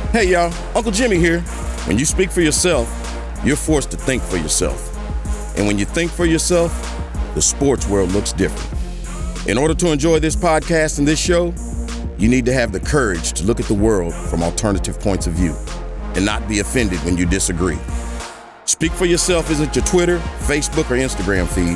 Hey y'all, Uncle Jimmy here. When you speak for yourself, you're forced to think for yourself. And when you think for yourself, the sports world looks different. In order to enjoy this podcast and this show, you need to have the courage to look at the world from alternative points of view and not be offended when you disagree. Speak for yourself isn't your Twitter, Facebook, or Instagram feed.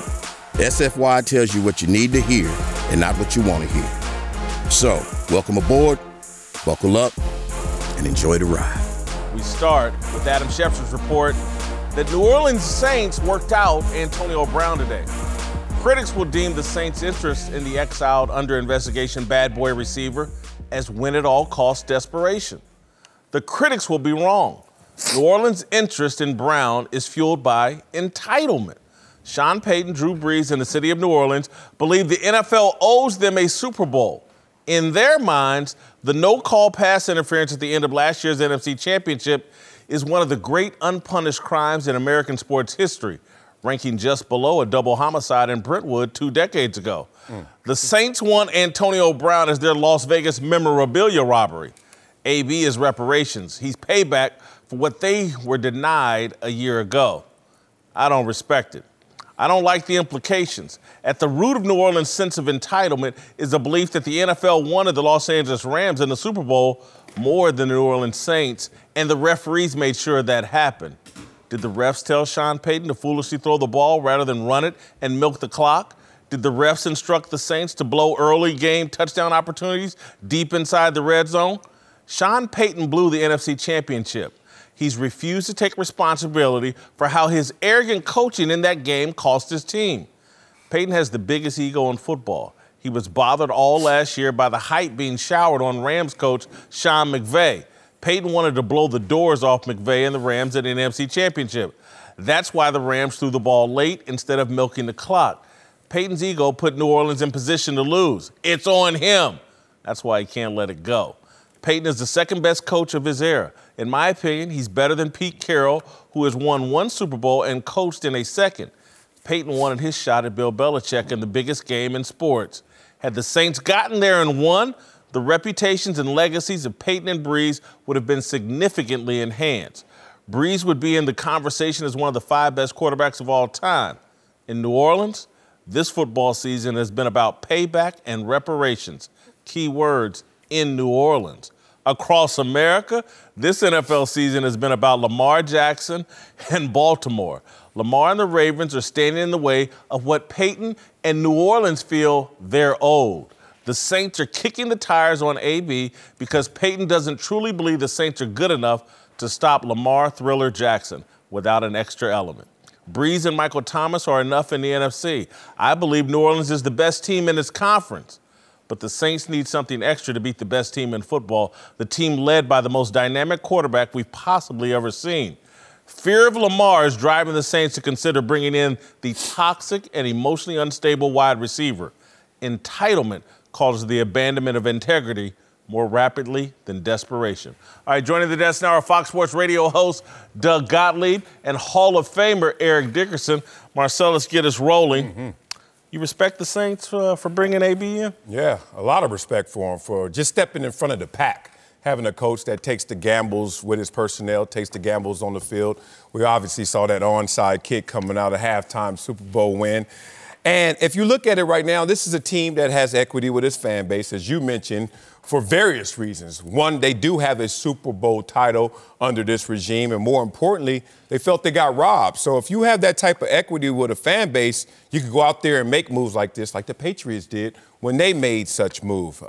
SFY tells you what you need to hear and not what you want to hear. So, welcome aboard, buckle up, and enjoy the ride. We start with Adam Schefter's report that New Orleans Saints worked out Antonio Brown today. Critics will deem the Saints' interest in the exiled under investigation bad boy receiver as win-at-all-cost desperation. The critics will be wrong. New Orleans' interest in Brown is fueled by entitlement. Sean Payton, Drew Brees, and the city of New Orleans believe the NFL owes them a Super Bowl. In their minds, the no-call pass interference at the end of last year's NFC Championship is one of the great unpunished crimes in American sports history, ranking just below a double homicide in Brentwood 2 decades ago. The Saints want Antonio Brown as their Las Vegas memorabilia robbery. AB is reparations. He's payback for what they were denied a year ago. I don't respect it. I don't like the implications. At the root of New Orleans' sense of entitlement is the belief that the NFL wanted the Los Angeles Rams in the Super Bowl more than the New Orleans Saints, and the referees made sure that happened. Did the refs tell Sean Payton to foolishly throw the ball rather than run it and milk the clock? Did the refs instruct the Saints to blow early game touchdown opportunities deep inside the red zone? Sean Payton blew the NFC Championship. He's refused to take responsibility for how his arrogant coaching in that game cost his team. Payton has the biggest ego in football. He was bothered all last year by the hype being showered on Rams coach Sean McVay. Payton wanted to blow the doors off McVay and the Rams at the NFC Championship. That's why the Rams threw the ball late instead of milking the clock. Payton's ego put New Orleans in position to lose. It's on him. That's why he can't let it go. Payton is the second best coach of his era. In my opinion, he's better than Pete Carroll, who has won 1 Super Bowl and coached in a second. Payton wanted his shot at Bill Belichick in the biggest game in sports. Had the Saints gotten there and won, the reputations and legacies of Payton and Brees would have been significantly enhanced. Brees would be in the conversation as one of the 5 best quarterbacks of all time. In New Orleans, this football season has been about payback and reparations. Key words, in New Orleans. Across America, this NFL season has been about Lamar Jackson and Baltimore. Lamar and the Ravens are standing in the way of what Payton and New Orleans feel they're owed. The Saints are kicking the tires on AB because Payton doesn't truly believe the Saints are good enough to stop Lamar Thriller Jackson without an extra element. Brees and Michael Thomas are enough in the NFC. I believe New Orleans is the best team in its conference. But the Saints need something extra to beat the best team in football, the team led by the most dynamic quarterback we've possibly ever seen. Fear of Lamar is driving the Saints to consider bringing in the toxic and emotionally unstable wide receiver. Entitlement causes the abandonment of integrity more rapidly than desperation. All right, joining the desk now are Fox Sports Radio host Doug Gottlieb and Hall of Famer Eric Dickerson. Marcel, let's get us rolling. You respect the Saints for bringing AB in? Yeah, a lot of respect for him for just stepping in front of the pack, having a coach that takes the gambles with his personnel, takes the gambles on the field. We obviously saw that onside kick coming out of halftime Super Bowl win. And if you look at it right now, this is a team that has equity with its fan base, as you mentioned, for various reasons. One, they do have a Super Bowl title under this regime, and more importantly, they felt they got robbed. So if you have that type of equity with a fan base, you can go out there and make moves like this, like the Patriots did when they made such move.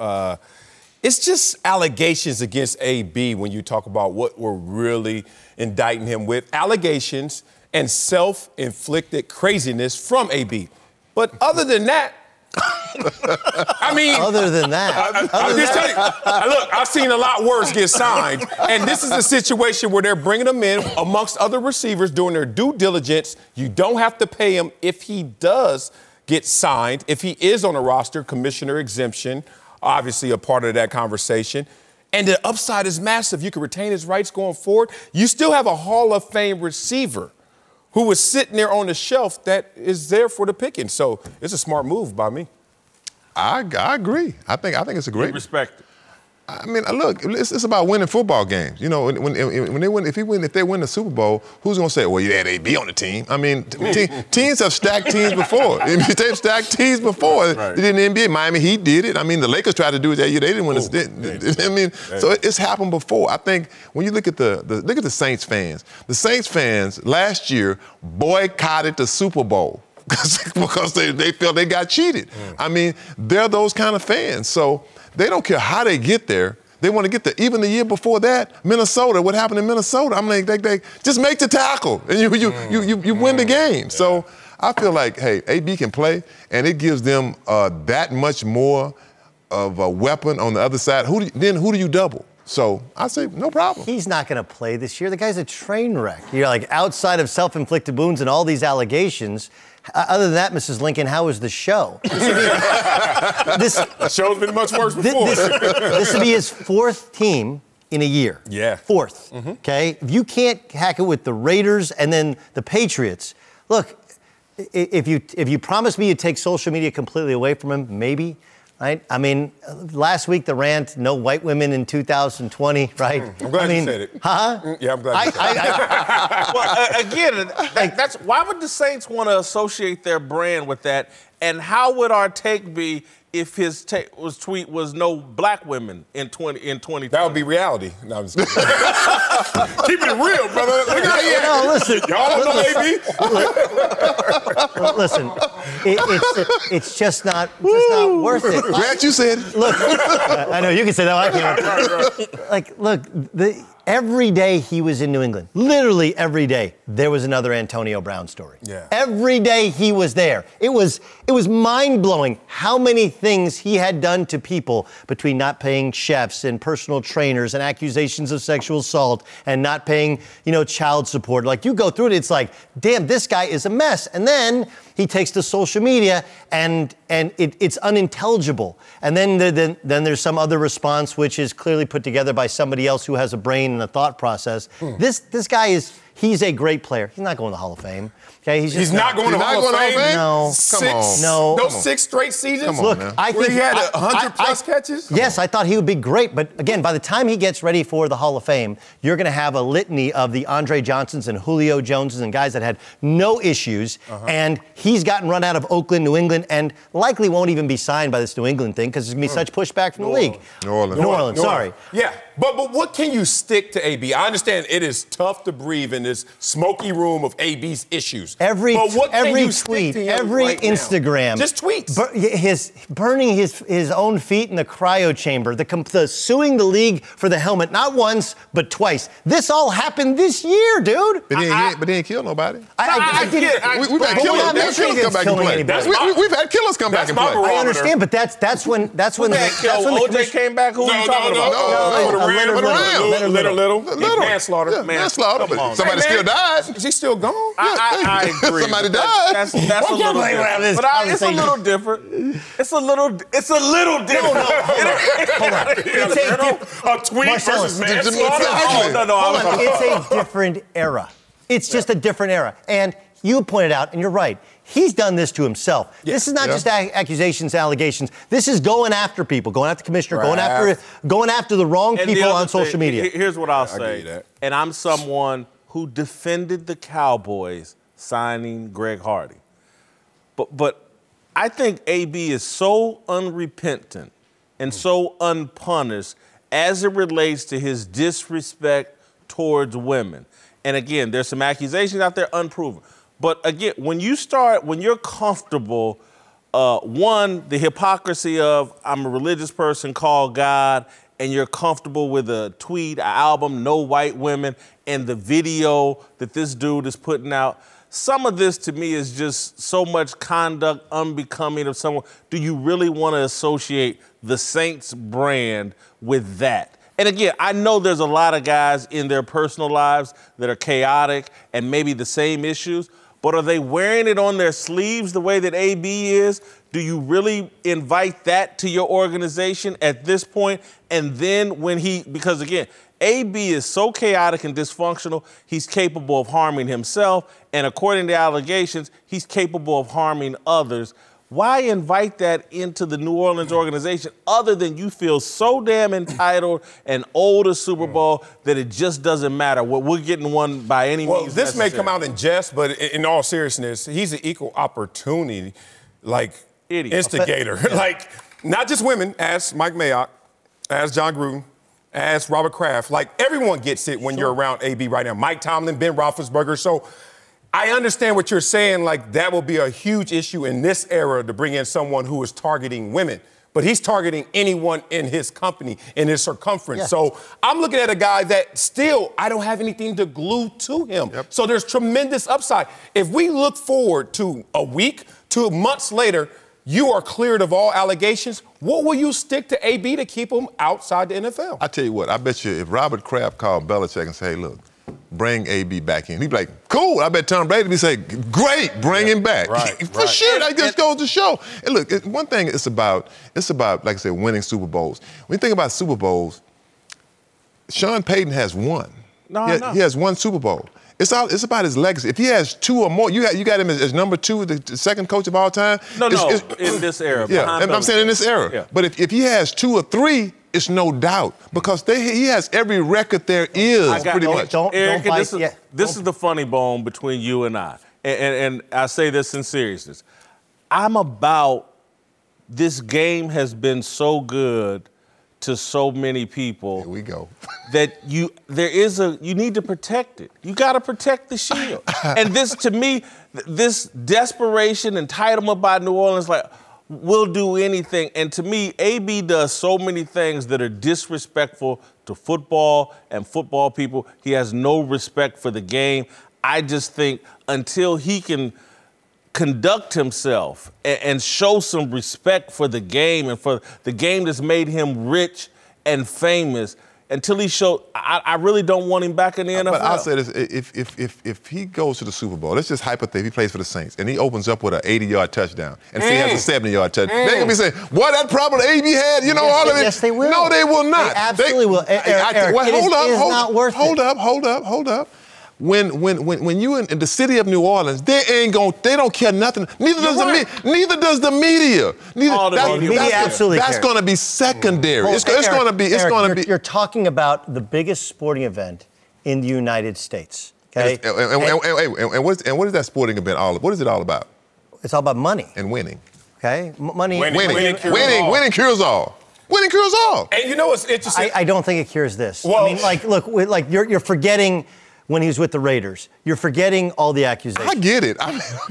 It's just allegations against AB when you talk about what we're really indicting him with. Allegations and self-inflicted craziness from AB. But other than that, I mean, other than that, I'm just telling you, look, I've seen a lot worse get signed, and this is a situation where they're bringing them in amongst other receivers doing their due diligence. You don't have to pay him if he does get signed, if he is on a roster, commissioner exemption, obviously a part of that conversation. And the upside is massive. You can retain his rights going forward. You still have a Hall of Fame receiver who was sitting there on the shelf that is there for the picking. So it's a smart move by me. I agree. I think it's a great. You respect it. I mean, look, it's about winning football games. You know, when they win, if they win the Super Bowl, who's gonna say, well, you had AB on the team? I mean, teams have stacked teams before. They've stacked teams before. Right. They did in the NBA. Miami Heat did it. I mean, the Lakers tried to do it that year. They didn't win. I mean, so it's happened before. I think when you look at the Saints fans, last year boycotted the Super Bowl. because they felt they got cheated. I mean, they're those kind of fans. So they don't care how they get there. They want to get there. Even the year before that, Minnesota, what happened in Minnesota? I'm like, they just make the tackle and you win the game. Yeah. So I feel like, hey, AB can play, and it gives them that much more of a weapon on the other side. Who do you double? So I say no problem. He's not going to play this year. The guy's a train wreck. You're like, outside of self-inflicted wounds and all these allegations. Other than that, Mrs. Lincoln, how was the show? The show's been much worse before. This would be his fourth team in a year. Yeah. Fourth. Okay? If you can't hack it with the Raiders and then the Patriots, look, if you promise me you'd take social media completely away from him, maybe. Right? I mean, last week the rant, no white women in 2020, right? I'm glad you said it. Huh? Yeah, I'm glad you said it. Well, again, that's why would the Saints want to associate their brand with that? And how would our take be if his tweet was no black women in 2020? That would be reality. No, I'm just kidding. Keeping it real, brother. Look at here. No, listen. Y'all don't know AB? Listen, it's just not worth it. Glad you said it. Look, I know you can say that. I can't. Like, look, every day he was in New England, literally every day, there was another Antonio Brown story. Yeah. Every day he was there. It was mind-blowing how many things he had done to people between not paying chefs and personal trainers and accusations of sexual assault and not paying, child support. Like, you go through it, it's like, damn, this guy is a mess. And then he takes to social media and it's unintelligible. And then there's some other response which is clearly put together by somebody else who has a brain and a thought process. This guy he's a great player. He's not going to the Hall of Fame. Okay, he's not going to the Hall of Fame? No. Come on. No. Those 6 straight seasons? Look, man. I think he had 100-plus catches? Yes, I thought he would be great. But again, by the time he gets ready for the Hall of Fame, you're going to have a litany of the Andre Johnsons and Julio Joneses and guys that had no issues. And he's gotten run out of Oakland, New England, and likely won't even be signed by this New England thing because there's going to be such pushback from the league. New Orleans, sorry. Yeah, but what can you stick to AB? I understand it is tough to breathe in this smoky room of AB's issues. Every tweet, every Instagram. Just tweets. Burning his own feet in the cryo chamber, the suing the league for the helmet, not once, but twice. This all happened this year, dude. But he ain't killed nobody. We've had killers come back and play. I understand, but that's when OJ came back. Who are you talking about? Little. Manslaughter. Manslaughter. But somebody still died. Is he still gone? I agree. Somebody died. That's a little different. But it's a little different. It's a little different. No, hold on. It's a tweet Marcellus, versus manslaughter. It's a different era. It's just a different era. And you pointed out, and you're right, he's done this to himself. Yeah. This is not just accusations, allegations. This is going after people, going after the commissioner, going after the wrong people on social media. Here's what I'll say. And I'm someone who defended the Cowboys signing Greg Hardy. But I think AB is so unrepentant and so unpunished as it relates to his disrespect towards women. And again, there's some accusations out there unproven. But again, when you're comfortable, one, the hypocrisy of I'm a religious person called God, and you're comfortable with a tweet, an album, no white women, and the video that this dude is putting out. Some of this to me is just so much conduct unbecoming of someone. Do you really want to associate the Saints brand with that? And again, I know there's a lot of guys in their personal lives that are chaotic and maybe the same issues, but are they wearing it on their sleeves the way that AB is? Do you really invite that to your organization at this point? And then because again, AB is so chaotic and dysfunctional, he's capable of harming himself. And according to allegations, he's capable of harming others. Why invite that into the New Orleans organization other than you feel so damn entitled and owed a Super Bowl that it just doesn't matter? We're getting one by any means Well, this necessary. may come out in jest, but in all seriousness, he's an equal opportunity, Idiot. instigator. Yeah. Not just women, as Mike Mayock, as John Gruden, as Robert Kraft. Everyone gets it when you're around AB right now. Mike Tomlin, Ben Roethlisberger. So I understand what you're saying. That will be a huge issue in this era to bring in someone who is targeting women. But he's targeting anyone in his company, in his circumference. Yeah. So I'm looking at a guy that still, I don't have anything to glue to him. Yep. So there's tremendous upside. If we look forward to a week, 2 months later, you are cleared of all allegations, what will you stick to AB to keep him outside the NFL? I tell you what, I bet you if Robert Kraft called Belichick and say, hey, look, bring AB back in, he'd be like, cool. I bet Tom Brady would say, great, bring him back. Right, For sure, that just goes to show. And look, one thing it's about, like I said, winning Super Bowls. When you think about Super Bowls, Sean Payton has one. He has one Super Bowl. It's about his legacy. If he has 2 or more, you got him as number 2, the second coach of all time. No, in this era. Yeah, and I'm saying in this era. Yeah. But if he has 2 or 3, it's no doubt because he has every record there is pretty much. Eric, don't this is the funny bone between you and I. And I say this in seriousness. I'm about this game has been so good to so many people. Here we go. That you need to protect it. You got to protect the shield. And this, to me, this desperation, entitlement by New Orleans, we'll do anything. And to me, AB does so many things that are disrespectful to football and football people. He has no respect for the game. I just think until he can conduct himself and show some respect for the game and for the game that's made him rich and famous, until he showed, I really don't want him back in the NFL. But I'll say this, if he goes to the Super Bowl, let's just hypothetically, he plays for the Saints, and he opens up with an 80-yard touchdown, and he has a 70-yard touchdown. They're going to be saying, boy, that problem AB had, all of it. Yes, they will. No, they will not. They absolutely will. Eric, Hold up. When you in the city of New Orleans, they don't care nothing. Neither does the media. The media absolutely That's going to be secondary. Well, it's going to be. You're talking about the biggest sporting event in the United States. Okay. And what is that sporting event all about? What is it all about? It's all about money. And winning. Okay. Money. Winning cures all. Winning cures all. And you know what's interesting? I don't think it cures this. Well, You're forgetting when he was with the Raiders. You're forgetting all the accusations. I get it.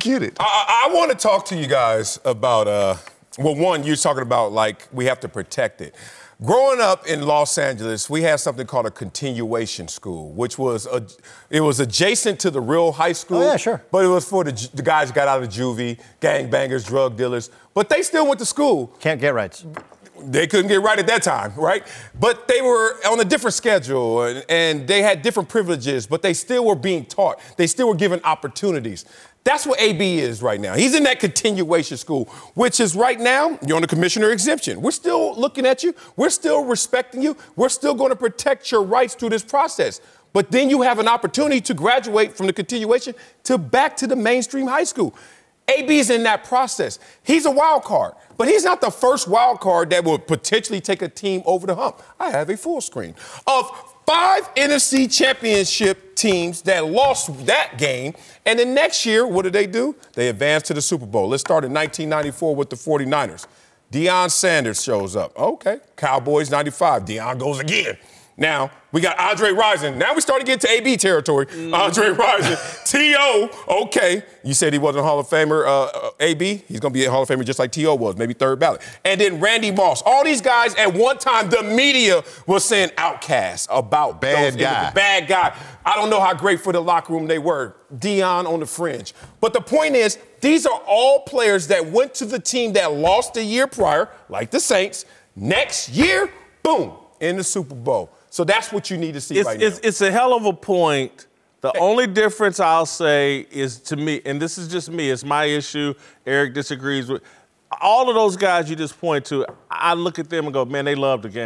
I want to talk to you guys about, one, you're talking about we have to protect it. Growing up in Los Angeles, we had something called a continuation school, which was adjacent to the real high school. Oh, yeah, sure. But it was for the guys who got out of juvie, gangbangers, drug dealers. But they still went to school. Can't get rights. They couldn't get right at that time, right? But they were on a different schedule, and they had different privileges, but they still were being taught. They still were given opportunities. That's what AB is right now. He's in that continuation school, which is right now, you're on the commissioner exemption. We're still looking at you. We're still respecting you. We're still going to protect your rights through this process. But then you have an opportunity to graduate from the continuation back to the mainstream high school. AB's in that process. He's a wild card, but he's not the first wild card that will potentially take a team over the hump. I have a full screen of 5 NFC championship teams that lost that game, and then next year, what do? They advanced to the Super Bowl. Let's start in 1994 with the 49ers. Deion Sanders shows up. Okay. Cowboys 95. Deion goes again. Now, we got Andre Rison. Now we starting to get to AB territory. Andre Rison. T.O., okay. You said he wasn't a Hall of Famer, AB. He's going to be a Hall of Famer just like T.O. was, maybe third ballot. And then Randy Moss. All these guys, at one time, the media was saying outcasts about bad guy. I don't know how great for the locker room they were. Deion on the fringe. But the point is, these are all players that went to the team that lost the year prior, like the Saints. Next year, boom, in the Super Bowl. So that's what you need to see right now. It's a hell of a point. The only difference I'll say is, to me, and this is just me, it's my issue, Eric disagrees with, all of those guys you just point to, I look at them and go, man, they love the game.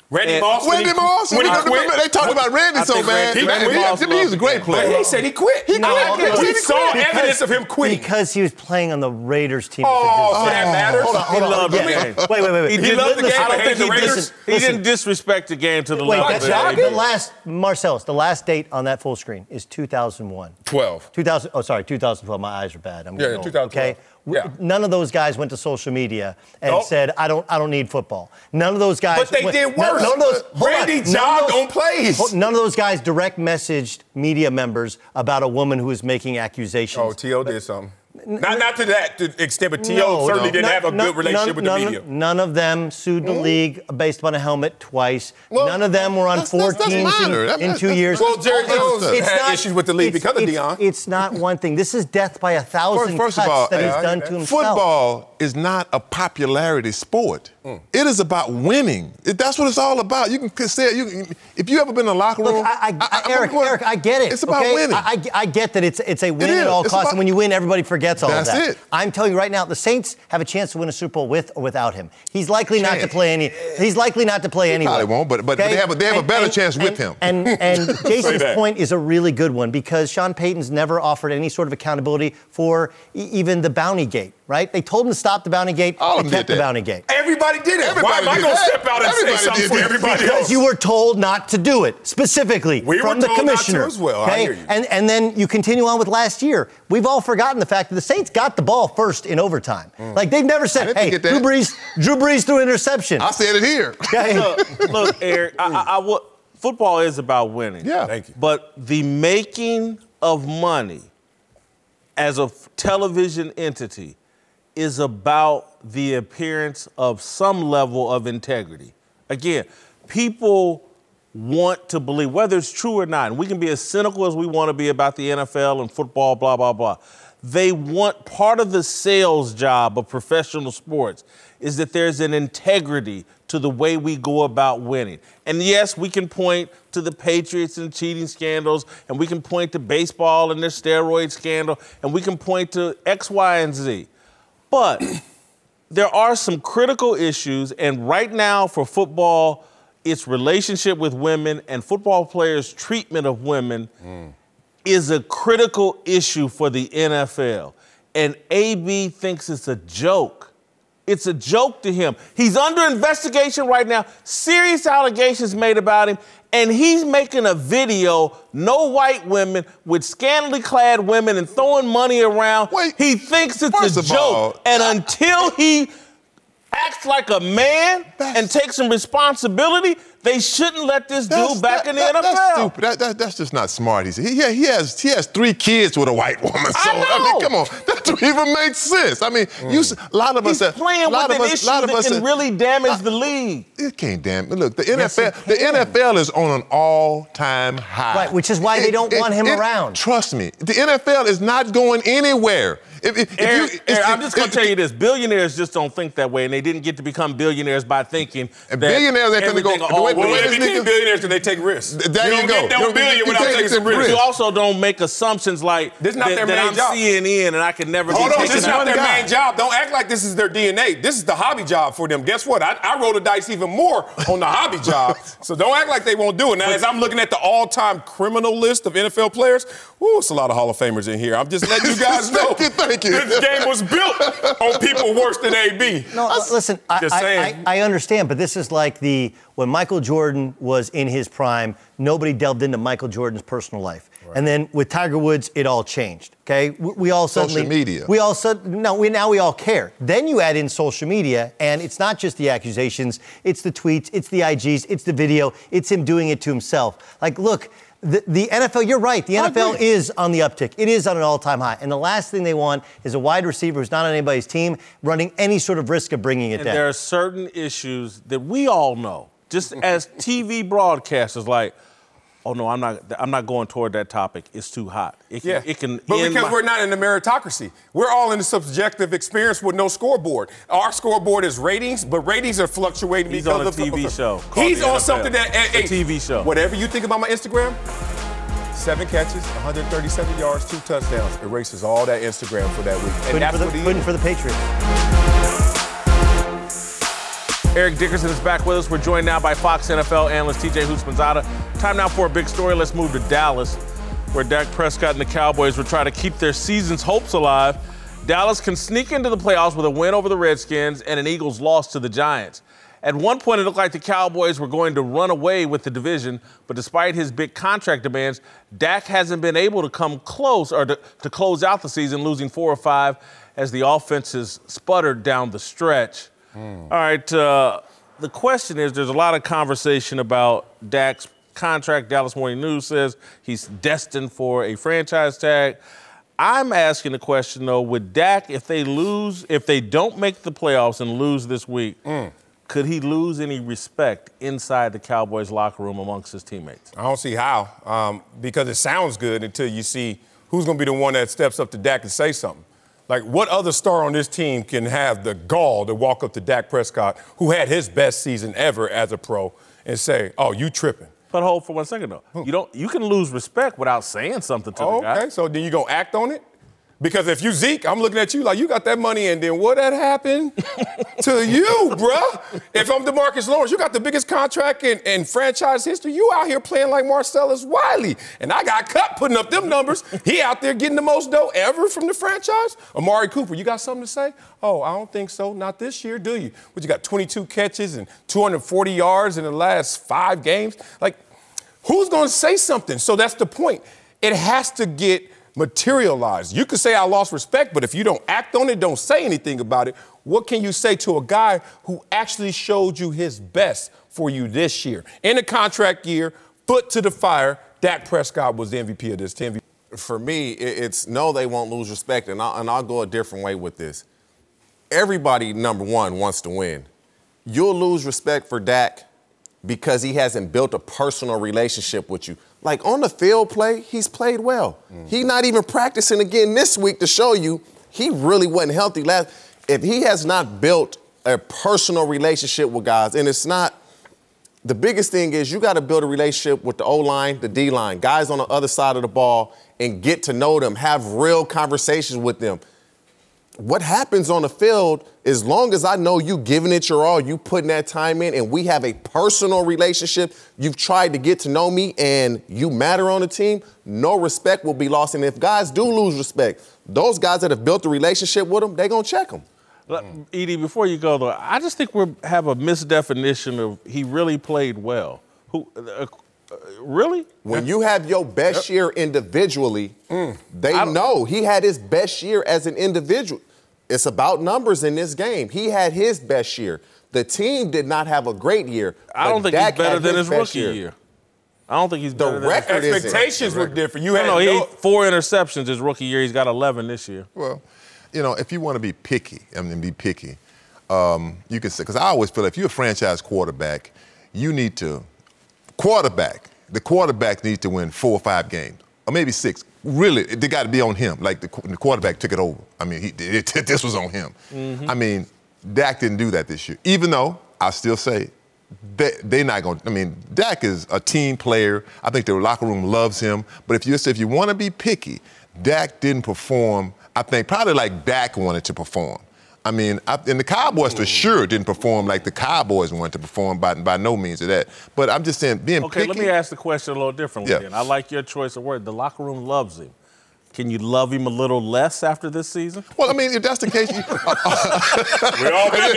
Randy Moss. When he quit. They talked about Randy so bad. He's a great player. He said he quit. He quit. We saw evidence of him quitting. Because he was playing on the Raiders team. So that matters. Hold on. loved the game. Wait. He loved the game. I don't think the Raiders. he didn't disrespect the game to the level that the they did. last date on that full screen is 2001. 2012. My eyes are bad. I'm getting old, 2012. Okay. Yeah. None of those guys went to social media and said, I don't need football. None of those guys. But they did worse. Randy jogged on plays. None of those guys direct messaged media members about a woman who was making accusations. Oh, T.O. did something. Not to that extent, but T.O. certainly didn't have a good relationship with the media. None of them sued the league based on a helmet twice. None of them were on 4 teams in 2 years. Well, Jerry Jones had issues with the league because of Deion. It's not one thing. This is death by 1,000 First cuts of all, that he's done to himself. Football is not a popularity sport. It is about winning. That's what it's all about. You can say if you ever been in a locker room. Look, Eric, I get it. It's about winning. I get that it's a win at all costs, and when you win, everybody forgets all of that. That's it. I'm telling you right now, the Saints have a chance to win a Super Bowl with or without him. He's likely not to play any. He's likely not to play anyway. Probably won't, but they have a better chance with him. And Jason's point is a really good one because Sean Payton's never offered any sort of accountability for even the bounty gate. Right? They told him to stop the bounty gate. They kept the bounty gate. Everybody did it. Why am I going to step out and say something for everybody else? Because you were told not to do it, specifically from the commissioner. Not to as well. Okay? I hear you. And then you continue on with last year. We've all forgotten the fact that the Saints got the ball first in overtime. Like, they've never said, hey, Drew Brees threw an interception. I said it here. Okay? Look, Eric, football is about winning. Yeah. Thank you. But the making of money as a television entity is about the appearance of some level of integrity. Again, people want to believe, whether it's true or not, and we can be as cynical as we want to be about the NFL and football, blah, blah, blah. They want part of the sales job of professional sports is that there's an integrity to the way we go about winning. And yes, we can point to the Patriots and cheating scandals, and we can point to baseball and their steroid scandal, and we can point to X, Y, and Z. But there are some critical issues, and right now for football, its relationship with women and football players' treatment of women is a critical issue for the NFL. And AB thinks it's a joke. It's a joke to him. He's under investigation right now, serious allegations made about him, and he's making a video, no white women, with scantily clad women and throwing money around. He thinks it's a joke. And until he acts like a man and takes some responsibility, they shouldn't let this dude back in the NFL. That's stupid. That's just not smart. He has 3 kids with a white woman. So I mean, come on, that don't even make sense. I mean, a lot of us He's playing with an issue that can really damage the league. It can't damage. Look, the NFL is on an all-time high. Right, which is why they don't want him around. Trust me, the NFL is not going anywhere. Eric, I'm just going to tell you this. Billionaires just don't think that way, and they didn't get to become billionaires by thinking that billionaires ain't going to go. When they became billionaires, did they take risks? There you don't go. get no billion without taking some risks. You also don't make assumptions like this not their main I'm job. CNN and I can never be Hold on, taken this is out. not their main job. Don't act like this is their DNA. This is the hobby job for them. Guess what? I roll the dice even more on the hobby job. So don't act like they won't do it. Now, as I'm looking at the all-time criminal list of NFL players, it's a lot of Hall of Famers in here. I'm just letting you guys know. Thank you. This game was built on people worse than AB. No, listen, I understand, but this is like when Michael Jordan was in his prime, nobody delved into Michael Jordan's personal life. Right. And then with Tiger Woods, it all changed. Okay, we all suddenly social media. We all care. Then you add in social media, and it's not just the accusations; it's the tweets, it's the IGs, it's the video, it's him doing it to himself. Like, look. The NFL, you're right. The NFL is on the uptick. It is on an all-time high. And the last thing they want is a wide receiver who's not on anybody's team running any sort of risk of bringing it down. There are certain issues that we all know, just as TV broadcasters, like, oh, no, I'm not going toward that topic. It's too hot. But because we're not in the meritocracy. We're all in a subjective experience with no scoreboard. Our scoreboard is ratings, but ratings are fluctuating because of... He's on a TV show. He's on something that... A TV show. Whatever you think about my Instagram, 7 catches, 137 yards, 2 touchdowns. Erases all that Instagram for that week. And Couldn't for the Patriots. Eric Dickerson is back with us. We're joined now by Fox NFL analyst TJ Houshmandzadeh. Time now for a big story. Let's move to Dallas, where Dak Prescott and the Cowboys will try to keep their season's hopes alive. Dallas can sneak into the playoffs with a win over the Redskins and an Eagles loss to the Giants. At one point, it looked like the Cowboys were going to run away with the division, but despite his big contract demands, Dak hasn't been able to come close or to close out the season, losing 4 or 5 as the offense has sputtered down the stretch. All right, the question is, there's a lot of conversation about Dak's contract. Dallas Morning News says he's destined for a franchise tag. I'm asking the question, though, with Dak, if they don't make the playoffs and lose this week, could he lose any respect inside the Cowboys locker room amongst his teammates? I don't see how, because it sounds good until you see who's going to be the one that steps up to Dak and say something. Like, what other star on this team can have the gall to walk up to Dak Prescott, who had his best season ever as a pro, and say, "Oh, you tripping"? But hold for 1 second, though. You can lose respect without saying something to the guy. Okay, so then you gonna act on it? Because if you Zeke, I'm looking at you like you got that money, and then what that happened to you, bruh? If I'm DeMarcus Lawrence, you got the biggest contract in franchise history. You out here playing like Marcellus Wiley, and I got cut putting up them numbers. He out there getting the most dough ever from the franchise. Amari Cooper, you got something to say? Oh, I don't think so. Not this year, do you? But you got 22 catches and 240 yards in the last 5 games. Like, who's gonna say something? So that's the point. It has to get materialized. You could say I lost respect, but if you don't act on it, don't say anything about it, what can you say to a guy who actually showed you his best for you this year? In a contract year, foot to the fire, Dak Prescott was the MVP of this team. For me, it's no, they won't lose respect, and I'll go a different way with this. Everybody, number one, wants to win. You'll lose respect for Dak because he hasn't built a personal relationship with you. Like, on the field play, he's played well. He's not even practicing again this week to show you he really wasn't healthy last. If he has not built a personal relationship with guys, and it's not, the biggest thing is you got to build a relationship with the O-line, the D-line, guys on the other side of the ball, and get to know them, have real conversations with them. What happens on the field, as long as I know you giving it your all, you putting that time in, and we have a personal relationship, you've tried to get to know me, and you matter on the team, no respect will be lost. And if guys do lose respect, those guys that have built a relationship with them, they're going to check them. Edie, before you go, though, I just think we have a misdefinition of he really played well. Really? When you have your best year individually, they know he had his best year as an individual. It's about numbers in this game. He had his best year. The team did not have a great year. I don't think he's better than his rookie year. I don't think he's better than his record. Expectations were different. He had 4 interceptions his rookie year. He's got 11 this year. Well, if you want to be picky, you can say, because I always feel if you're a franchise quarterback, you need to the quarterback needs to win 4 or 5 games, or maybe 6. Really, they got to be on him. Like the quarterback took it over. I mean, this was on him. I mean, Dak didn't do that this year. Even though I still say they're not going. I mean, Dak is a team player. I think the locker room loves him. But if you want to be picky, Dak didn't perform. I think probably like Dak wanted to perform. I mean, and the Cowboys for sure didn't perform like the Cowboys wanted to perform by no means of that. But I'm just saying, being picky. Okay, let me ask the question a little differently then. I like your choice of word. The locker room loves him. Can you love him a little less after this season? Well, I mean, if that's the case, we all been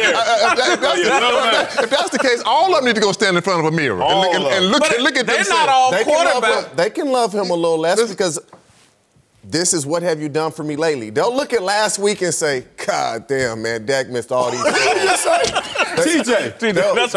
there. If that's the case, all of them need to go stand in front of a mirror and look at themselves. They're not all quarterbacks. They can love him a little less because this is what have you done for me lately. They'll look at last week and say, God damn, man, Dak missed all these. TJ. They'll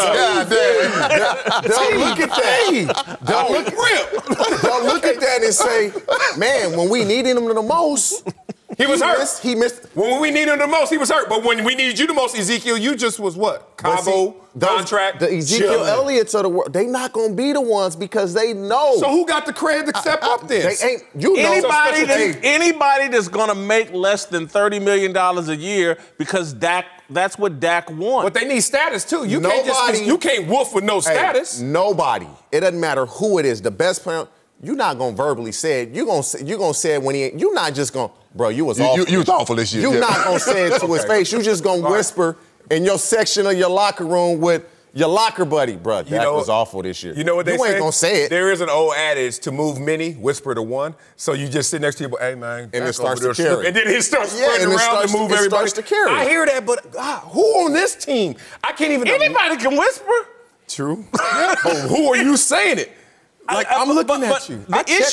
look at that. They'll look at that and say, man, when we needed him the most, he was hurt. He missed. When we needed him the most, he was hurt. But when we needed you the most, Ezekiel, you just was what? Cabo, contract. The Ezekiel Elliott's of the world, they not going to be the ones because they know. So who got the credit to step up then? They ain't. Anybody that's going to make less than $30 million a year because that's what Dak wants. But they need status, too. You can't woof with no status. Nobody. It doesn't matter who it is. The best player, you're not going to verbally say it. You're going to say it when he ain't. You're not just going, bro, you was awful. You was awful this year. You're not going to say it to his face. You just going to whisper in your section of your locker room with your locker buddy, bro. That was awful this year. You know what they say? You ain't gonna say it. There is an old adage, to move many, whisper to one. So you just sit next to your, hey, man. And it starts to carry. And then it starts spreading around and move everybody. Starts to carry. I hear that, but who on this team? I can't even. Anybody can whisper. True. But who are you saying it? Like, I'm looking at you.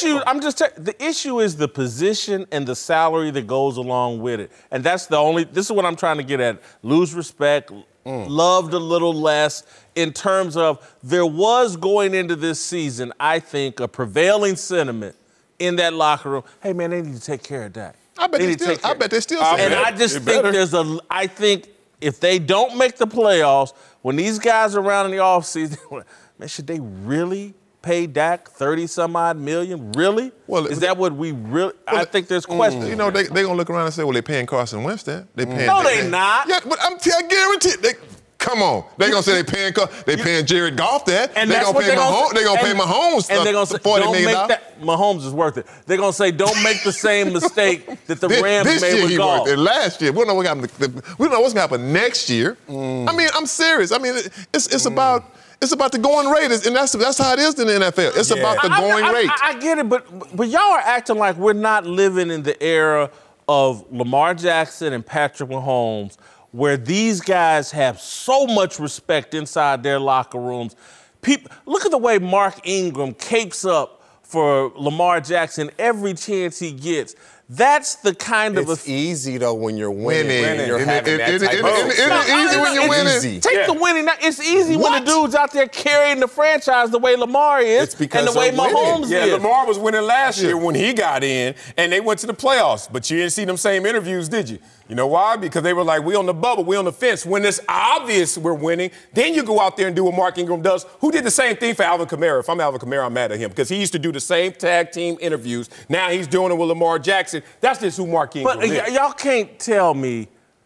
The issue is the position and the salary that goes along with it. And this is what I'm trying to get at. Lose respect, loved a little less in terms of there was going into this season, I think, a prevailing sentiment in that locker room. Hey, man, they need to take care of Dak. I bet they still say And that. I just think I think if they don't make the playoffs, when these guys are around in the offseason, man, should they really pay Dak 30-some-odd million? Really? Well, is that what we really? I think there's questions. You know, they gonna look around and say, well, they're paying Carson Wentz then. They paying. No, they not. Yeah, but I guarantee. Come on, they gonna say they paying Jared Goff that. And they that's gonna what pay Mahomes. They gonna pay Mahomes. And they're gonna say, $40 million. Mahomes is worth it. They're gonna say, don't make the same mistake that the Rams this made year with he Goff. worked it. Last year, we don't know what happened. We don't know what's gonna happen next year. I mean, I'm serious. I mean, it's about. It's about the going rate, and that's how it is in the NFL. It's about the going rate. I get it, but y'all are acting like we're not living in the era of Lamar Jackson and Patrick Mahomes, where these guys have so much respect inside their locker rooms. Look at the way Mark Ingram capes up for Lamar Jackson every chance he gets. That's the kind of It's easy though when you're winning. And you're having that It type of. is easy when you're winning. Easy. Take the winning. It's easy when the dude's out there carrying the franchise the way Lamar is It's because and the way they're winning. Mahomes Yeah, is. Lamar was winning last year when he got in, and they went to the playoffs. But you didn't see them same interviews, did you? You know why? Because they were like, we on the bubble, we on the fence. When it's obvious we're winning, then you go out there and do what Mark Ingram does, who did the same thing for Alvin Kamara. If I'm Alvin Kamara, I'm mad at him because he used to do the same tag team interviews. Now he's doing it with Lamar Jackson. That's just who Mark Ingram But is. y'all can't tell me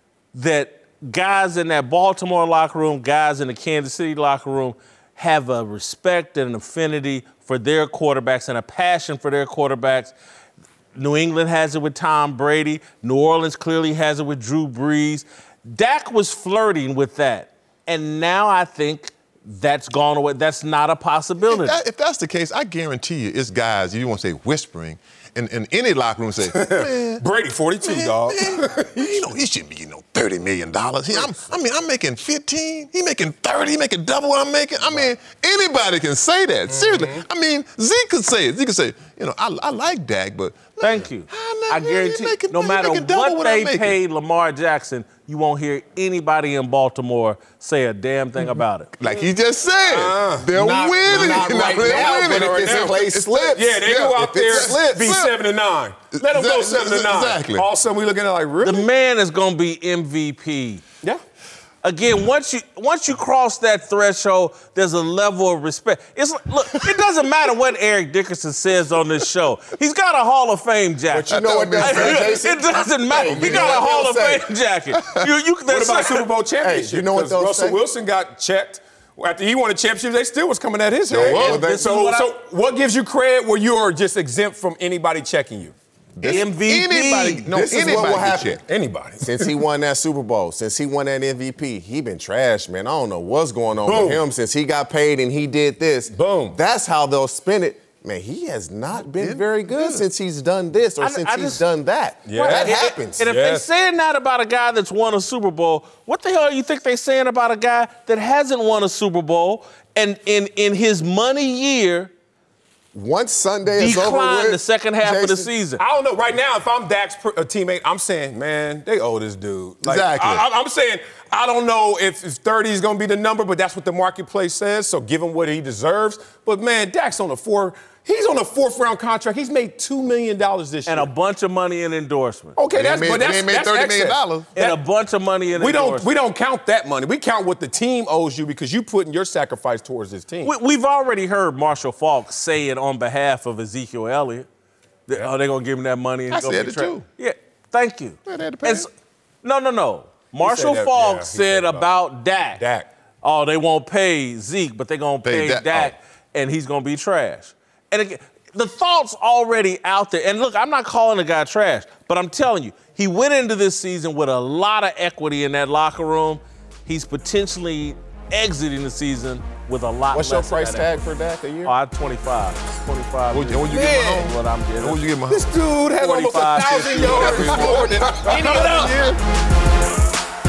that guys in that Baltimore locker room, guys in the Kansas City locker room have a respect and an affinity for their quarterbacks and a passion for their quarterbacks. New England has it with Tom Brady. New Orleans clearly has it with Drew Brees. Dak was flirting with that. And now I think that's gone away. That's not a possibility. If that's the case, I guarantee you it's guys, you want to say whispering, in any locker room say, man, Brady, 42, dog. Man, he should be, $30 million. I'm making 15. He making 30. He making double what I'm making. I mean, anybody can say that. Seriously. I mean, Zeke could say it. Zeke could say, I like Dak, but thank you. I guarantee no matter what they paid Lamar Jackson, you won't hear anybody in Baltimore say a damn thing about it. Like he just said, they're winning. Not right now, but if this place slips. Yeah, they go out there and be 7-9. Let them go 7-9. Exactly. All of a sudden we looking at it like, really? The man is going to be MVP. Yeah. Again, once you cross that threshold, there's a level of respect. Look, it doesn't matter what Eric Dickerson says on this show. He's got a Hall of Fame jacket. But you know what that means, Jason? It doesn't matter. He got a Hall of Fame jacket. What about Super Bowl championship? Hey, you know what they'll Russell say? Wilson got checked. After he won a championship, they still was coming at his head. well, So what gives you credit where you are just exempt from anybody checking you? MVP. This is what will happen. Anybody. Since he won that Super Bowl, since he won that MVP, he been trashed, man. I don't know what's going on with him since he got paid and he did this. Boom. That's how they'll spin it. Man, he has not been very good since he's done this or since he's done that. Yeah. That happens. And if they're saying that about a guy that's won a Super Bowl, what the hell do you think they're saying about a guy that hasn't won a Super Bowl and in his money year Once Sunday is over declined with, the second half of the Jason, season? I don't know. Right now, if I'm Dak's teammate, I'm saying, man, they owe this dude. Like, Exactly. I'm saying, I don't know if 30 is going to be the number, but that's what the marketplace says, so give him what he deserves. But, man, Dak's on he's on a fourth-round contract. He's made $2 million this year. And a bunch of money in endorsements. Okay, They made $30 million. And a bunch of money in We endorsements. don't count that money. We count what the team owes you because you put in your sacrifice towards this team. We've already heard Marshall Faulk say it on behalf of Ezekiel Elliott. They're going to give him that money. And I he's gonna said be it too. Yeah, thank you. Yeah, they had to pay And him. no. Marshall that, Faulk yeah, he said said about Dak. Dak. Oh, they won't pay Zeke, but they're going to pay Dak. Dak, and he's going to be trash. And again, the thought's already out there. And look, I'm not calling the guy trash, but I'm telling you, he went into this season with a lot of equity in that locker room. he's potentially exiting the season with a lot What's less. your price tag for Dak a year? 25. 25. What would you get Mahomes? What I'm getting. What would you get Mahomes? This dude has almost 45, 1,000 50 yards every more than any other year.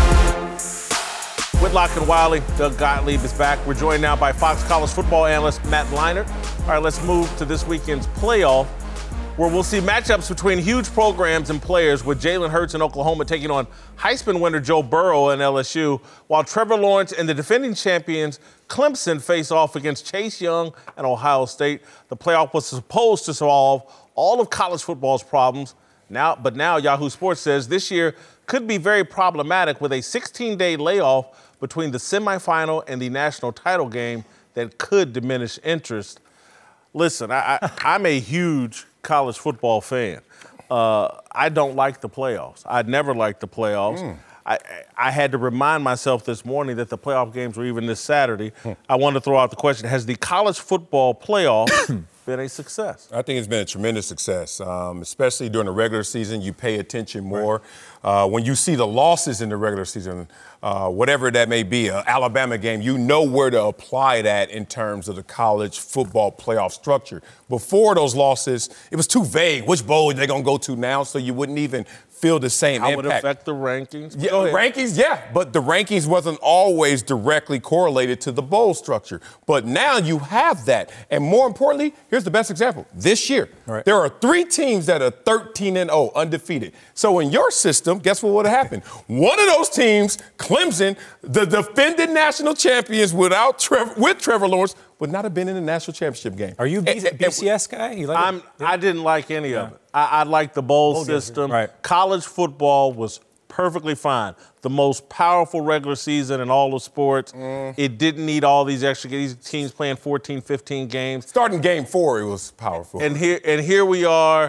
Whitlock and Wiley, Doug Gottlieb is back. We're joined now by Fox College football analyst Matt Leinart. All right, let's move to this weekend's playoff, where we'll see matchups between huge programs and players, with Jalen Hurts in Oklahoma taking on Heisman winner Joe Burrow and LSU, while Trevor Lawrence and the defending champions Clemson face off against Chase Young and Ohio State. The playoff was supposed to solve all of college football's problems. But now Yahoo Sports says this year could be very problematic, with a 16-day layoff between the semifinal and the national title game that could diminish interest. Listen, I'm a huge college football fan. I don't like the playoffs. I'd never liked the playoffs. I had to remind myself this morning that the playoff games were even this Saturday. I want to throw out the question, has the college football playoff been a success? I think it's been a tremendous success, especially during the regular season. You pay attention more. Right. When you see the losses in the regular season, whatever that may be, an Alabama game, you know where to apply that in terms of the college football playoff structure. Before those losses, it was too vague. Which bowl are they going to go to now? So you wouldn't even feel the same How impact. would it affect the rankings? Yeah, rankings, yeah, but the rankings wasn't always directly correlated to the bowl structure. But now you have that. And more importantly, here's the best example. This year, there are 3 teams that are 13-0, undefeated. So in your system, guess what would have happened? One of those teams, Clemson, the defending national champions with Trevor Lawrence, would not have been in the national championship game. Are you a BCS guy? You like I didn't like any of it. I liked the bowl system. Right. College football was perfectly fine. The most powerful regular season in all of sports. It didn't need all these teams playing 14, 15 games. Starting game 4, it was powerful. And here we are,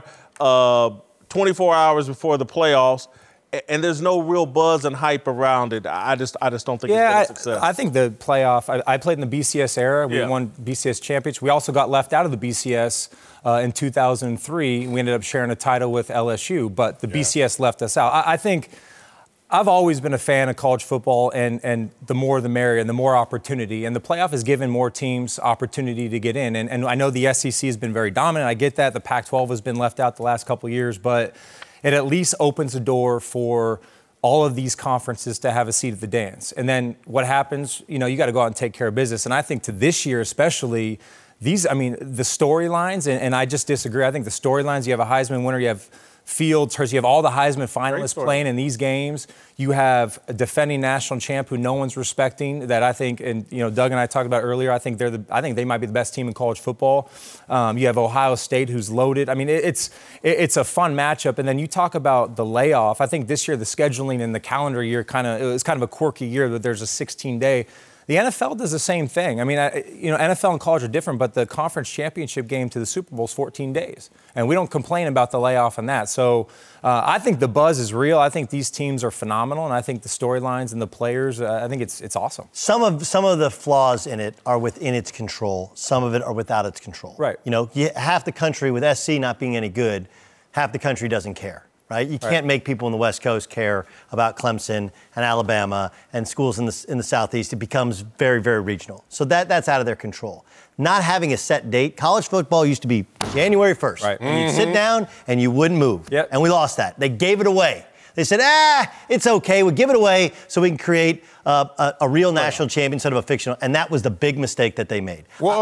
24 hours before the playoffs, and there's no real buzz and hype around it. I just don't think it's been a success. I think the playoff, I played in the BCS era. We won BCS championships. We also got left out of the BCS in 2003. We ended up sharing a title with LSU, but the BCS left us out. I think I've always been a fan of college football, and the more the merrier, and the more opportunity. And the playoff has given more teams opportunity to get in. And I know the SEC has been very dominant. I get that. The Pac-12 has been left out the last couple of years, but it at least opens the door for all of these conferences to have a seat at the dance. And then what happens, you got to go out and take care of business. And I think to this year especially, the storylines, and I just disagree. I think the storylines, you have a Heisman winner, you have Fields, you have all the Heisman finalists playing in these games. You have a defending national champ who no one's respecting, that I think, and Doug and I talked about earlier, I think they might be the best team in college football. You have Ohio State, who's loaded. I mean, it's a fun matchup. And then you talk about the layoff. I think this year the scheduling and the calendar year it was kind of a quirky year, that there's a 16-day. The NFL does the same thing. I mean, NFL and college are different, but the conference championship game to the Super Bowl is 14 days. And we don't complain about the layoff and that. So I think the buzz is real. I think these teams are phenomenal, and I think the storylines and the players, I think it's awesome. Some of the flaws in it are within its control. Some of it are without its control. Right. Half the country, with SC not being any good, half the country doesn't care. Right? You can't make people in the West Coast care about Clemson and Alabama and schools in the Southeast. It becomes very, very regional. So that's out of their control. Not having a set date. College football used to be January 1st. Right. And you'd sit down and you wouldn't move. Yep. And we lost that. They gave it away. They said, it's okay. We'll give it away so we can create a real national champion instead of a fictional. And that was the big mistake that they made. Well,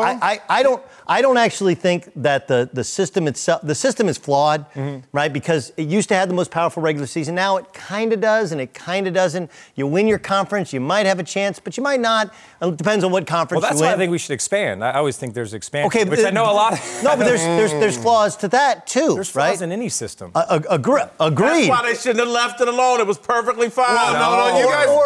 I don't actually think that the system itself, the system is flawed, right? Because it used to have the most powerful regular season. Now it kind of does and it kind of doesn't. You win your conference, you might have a chance, but you might not. It depends on what conference you win. Well, that's why I think we should expand. I always think there's expansion, okay, which I know a lot. No, but there's flaws to that too, There's right? flaws in any system. Agreed. That's why they shouldn't have left it alone. It was perfectly fine. No, you guys.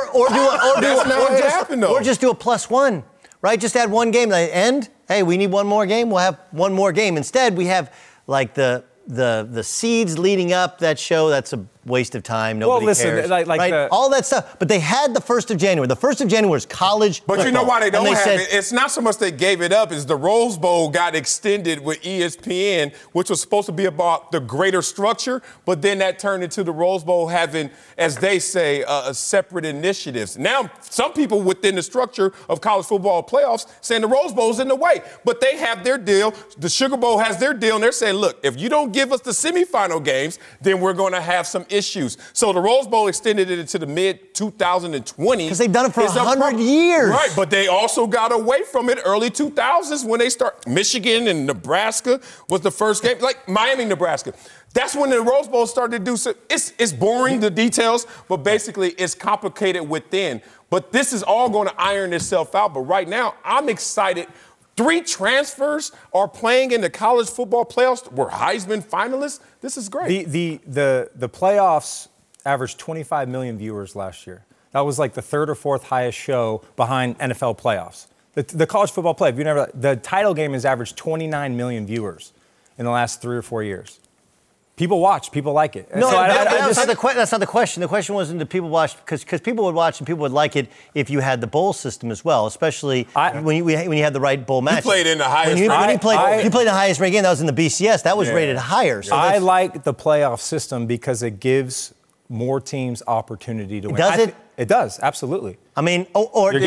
Or just do a +1, right? Just add one game. At the end, hey, we need one more game. We'll have one more game. Instead, we have like the seeds leading up that show. That's a waste of time. Nobody cares. Like all that stuff. But they had the 1st of January. The 1st of January is college But football. you know why they don't And have it? It's not so much they gave it up, it's the Rose Bowl got extended with ESPN, which was supposed to be about the greater structure, but then that turned into the Rose Bowl having, as they say, separate initiatives. Now, some people within the structure of college football playoffs saying the Rose Bowl's in the way, but they have their deal. The Sugar Bowl has their deal, and they're saying, look, if you don't give us the semifinal games, then we're going to have some issues. So the Rose Bowl extended it into the mid-2020s. Because they've done it for 100 years. Right, but they also got away from it early 2000s when they start. Michigan and Nebraska was the first game, like Miami, Nebraska. That's when the Rose Bowl started to do so. It's boring, the details, but basically it's complicated within. But this is all going to iron itself out. But right now, I'm excited. 3 transfers are playing in the college football playoffs. We're Heisman finalists. This is great. The playoffs averaged 25 million viewers last year. That was like the 3rd or 4th highest show behind NFL playoffs. The college football play, the title game has averaged 29 million viewers in the last 3 or 4 years. People watch. People like it. No, so that's not the question. The question wasn't do people watch, because people would watch and people would like it if you had the bowl system as well, especially when you had the right bowl match. You played in the highest ranked. You played the highest ranked game. That was in the BCS. That was rated higher. So I like the playoff system because it gives more teams opportunity to win. Does it? It does, absolutely. I mean, They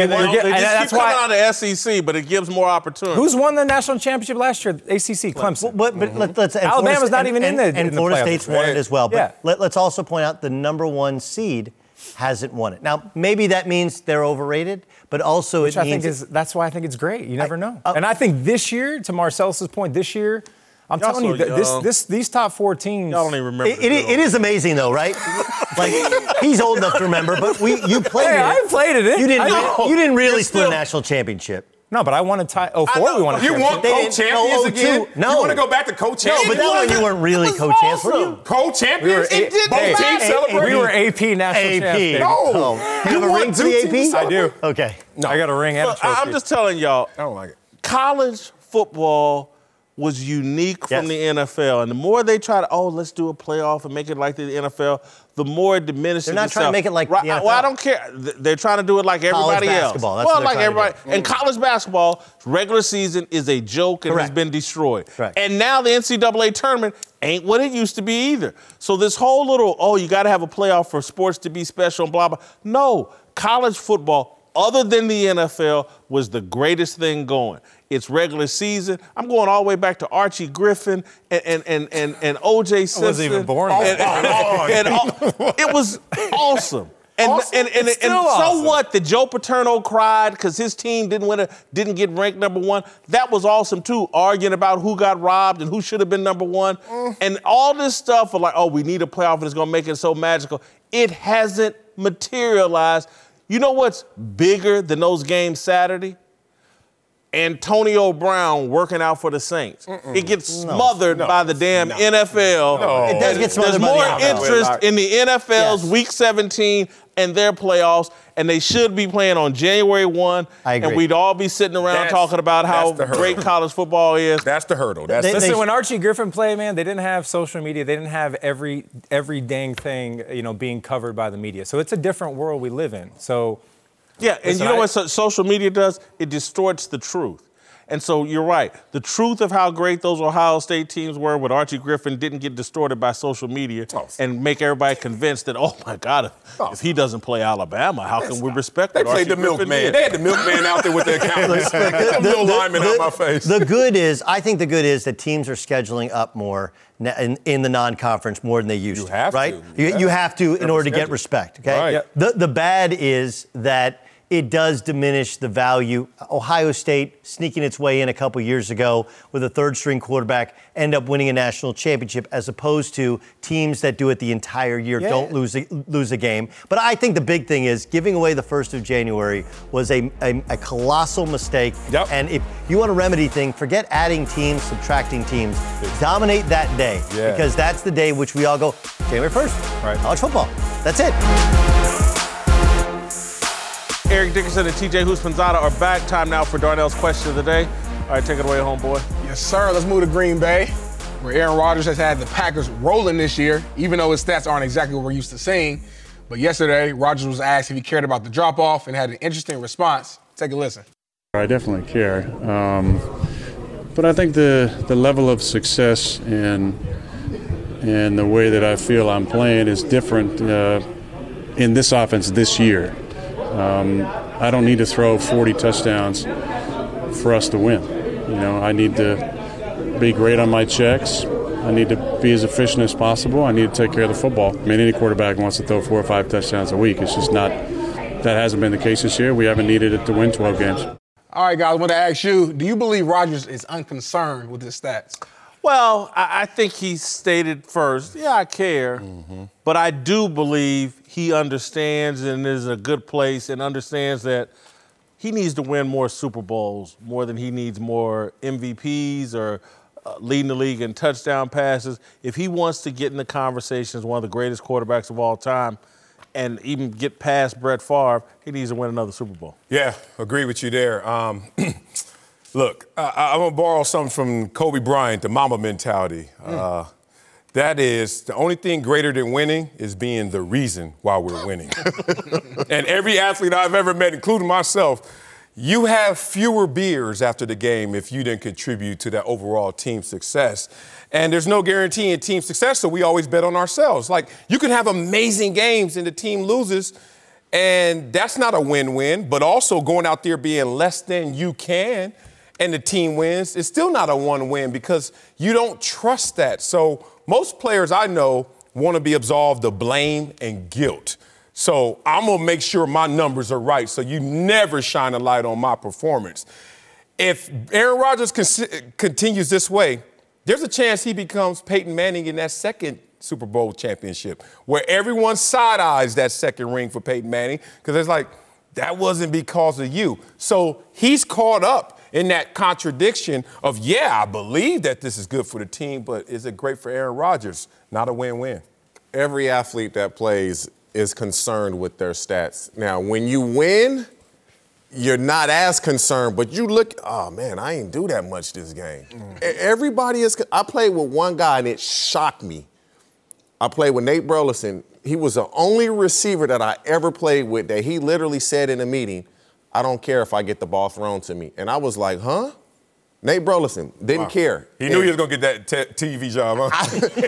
just keep coming out of the SEC, but it gives more opportunity. Who's won the national championship last year? ACC, Clemson. But let's. Alabama's not even in the and Florida State's won it as well. But yeah. let's also point out the number 1 seed hasn't won it. Now, maybe that means they're overrated, but also Which that's why I think it's great. You never know. And I think this year, to Marcellus's point, I'm telling you, these top 4 teams. Y'all don't even remember. It is amazing, though, right? Like, he's old enough to remember, but you played it. I played it. You didn't really split a national championship. No, but I won a title. 04, we won a You want co-champions again? No. You want to go back to co-champions? No, but that one you weren't really co-champions, were you? Co-champions? Both teams celebrated. We were AP national champions. No. You have a ring for the AP? I do. Okay. No. I got a ring and a trophy. I'm just telling y'all. I don't like it. College football was unique from the NFL. And the more they try to, let's do a playoff and make it like the NFL, the more it diminishes itself. They're not trying to make it like the NFL. Well, I don't care. They're trying to do it like everybody else. Basketball. That's what like they're everybody. And college basketball, regular season is a joke and has been destroyed. Correct. And now the NCAA tournament ain't what it used to be either. So this whole little, you got to have a playoff for sports to be special and blah, blah. No, college football, other than the NFL, was the greatest thing going. It's regular season. I'm going all the way back to Archie Griffin and O.J. Simpson. I wasn't even born then. It was awesome. And awesome. So what? That Joe Paterno cried because his team didn't get ranked number 1. That was awesome too. Arguing about who got robbed and who should have been number 1, and all this stuff of like, we need a playoff and it's gonna make it so magical. It hasn't materialized. You know what's bigger than those games Saturday? Antonio Brown working out for the Saints. It gets smothered by the damn NFL. It does get smothered by the NFL. There's more interest in the NFL's Week 17 and their playoffs, and they should be playing on January 1. I agree. And we'd all be sitting around talking about how great college football is. That's the hurdle. Listen, when Archie Griffin played, man, they didn't have social media. They didn't have every dang thing, being covered by the media. So it's a different world we live in. So. Yeah, and you know what social media does? It distorts the truth. And so you're right. The truth of how great those Ohio State teams were with Archie Griffin didn't get distorted by social media and make everybody convinced that, oh, my God, if he doesn't play Alabama, how can we respect that? They played the milkman. They had the milkman out there with their accountants. No lineman on my face. I think the good is that teams are scheduling up more in the non-conference more than they used to. Right? You have to in order to get respect, okay? Right. The bad is that it does diminish the value. Ohio State sneaking its way in a couple years ago with a third-string quarterback end up winning a national championship as opposed to teams that do it the entire year don't lose a game. But I think the big thing is giving away the 1st of January was a colossal mistake. Yep. And if you want to remedy things, forget adding teams, subtracting teams. Dominate that day because that's the day which we all go, January 1st, college football. That's it. Eric Dickerson and TJ Houshmandzadeh are back. Time now for Darnell's question of the day. All right, take it away, homeboy. Yes, sir. Let's move to Green Bay. where Aaron Rodgers has had the Packers rolling this year, even though his stats aren't exactly what we're used to seeing. But yesterday, Rodgers was asked if he cared about the drop-off and had an interesting response. Take a listen. I definitely care. But I think the level of success and the way that I feel I'm playing is different in this offense this year. I don't need to throw 40 touchdowns for us to win. I need to be great on my checks. I need to be as efficient as possible. I need to take care of the football. I mean, any quarterback wants to throw 4 or 5 touchdowns a week. It's just not – that hasn't been the case this year. We haven't needed it to win 12 games. All right, guys, I want to ask you, do you believe Rodgers is unconcerned with his stats? Well, I think he stated first, yeah, I care. Mm-hmm. But I do believe he understands and is in a good place and understands that he needs to win more Super Bowls more than he needs more MVPs or leading the league in touchdown passes. If he wants to get in the conversation as one of the greatest quarterbacks of all time and even get past Brett Favre, he needs to win another Super Bowl. Yeah, agree with you there. Look, I'm going to borrow something from Kobe Bryant, the Mamba mentality. That is, the only thing greater than winning is being the reason why we're winning. And every athlete I've ever met, including myself, you have fewer beers after the game if you didn't contribute to that overall team success. And there's no guarantee in team success, so we always bet on ourselves. Like, you can have amazing games and the team loses, and that's not a win-win, but also going out there being less than you can and the team wins, it's still not a one-win because you don't trust that. So most players I know want to be absolved of blame and guilt. So I'm going to make sure my numbers are right so you never shine a light on my performance. If Aaron Rodgers continues this way, there's a chance he becomes Peyton Manning in that second Super Bowl championship where everyone side-eyes that second ring for Peyton Manning because it's like, that wasn't because of you. So he's caught up in that contradiction of, yeah, I believe that this is good for the team, but is it great for Aaron Rodgers? Not a win-win. Every athlete that plays is concerned with their stats. Now, when you win, you're not as concerned, but you look, oh, man, I ain't do that much this game. Everybody is – I played with one guy, and it shocked me. I played with Nate Burleson. He was the only receiver that I ever played with that he literally said in a meeting, I don't care if I get the ball thrown to me. And I was like, huh? Nate Burleson didn't care. He knew he was going to get that TV job, huh?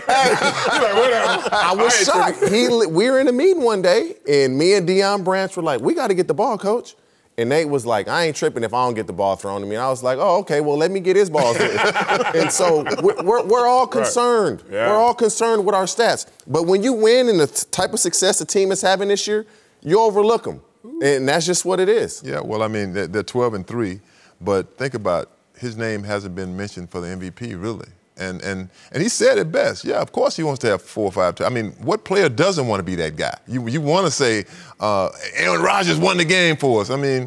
Like, whatever. I was shocked. We were in a meeting one day, and me and Deion Branch were like, we got to get the ball, coach. And Nate was like, I ain't tripping if I don't get the ball thrown to me. And I was like, oh, okay, well, let me get his ball. And so we're all concerned. Right. Yeah. We're all concerned with our stats. But when you win and the type of success the team is having this year, you overlook them. And that's just what it is. Yeah, well, I mean, they're 12-3, but think about his name hasn't been mentioned for the MVP, really. And he said it best. Yeah, of course he wants to have 4 or 5. I mean, what player doesn't want to be that guy? You want to say Aaron Rodgers won the game for us. I mean,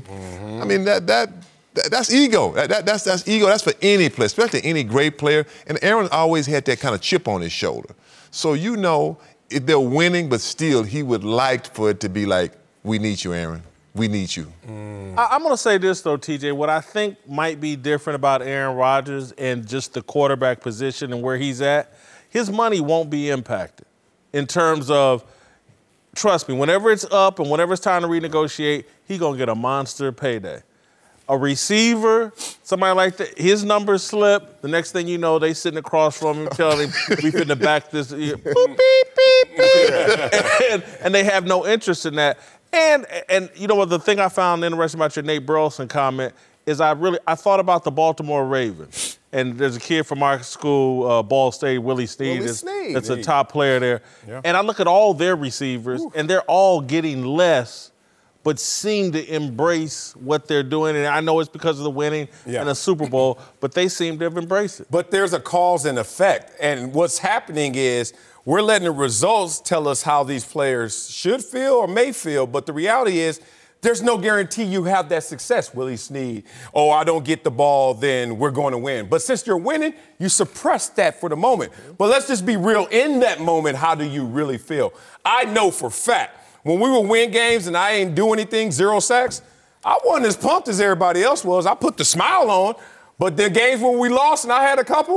that's ego. That's ego. That's for any player, especially any great player. And Aaron always had that kind of chip on his shoulder. So if they're winning, but still he would like for it to be like, we need you, Aaron. We need you. I'm going to say this, though, TJ. What I think might be different about Aaron Rodgers and just the quarterback position and where he's at, his money won't be impacted in terms of, trust me, whenever it's up and whenever it's time to renegotiate, he's going to get a monster payday. A receiver, somebody like that, his numbers slip. The next thing you know, they sitting across from him telling him, we finna back this. Boop, beep, beep, beep. And they have no interest in that. And you know what, the thing I found interesting about your Nate Burleson comment is I thought about the Baltimore Ravens. And there's a kid from our school, Ball State, Willie Snead, that's a top player there. Yeah. And I look at all their receivers, and they're all getting less, but seem to embrace what they're doing. And I know it's because of the winning and the Super Bowl, but they seem to have embraced it. But there's a cause and effect. And what's happening is we're letting the results tell us how these players should feel or may feel. But the reality is there's no guarantee you have that success, Willie Snead. Oh, I don't get the ball, then we're going to win. But since you're winning, you suppress that for the moment. But let's just be real. In that moment, how do you really feel? I know for fact, when we would win games and I ain't do anything, 0 sacks, I wasn't as pumped as everybody else was. I put the smile on. But the games when we lost and I had a couple,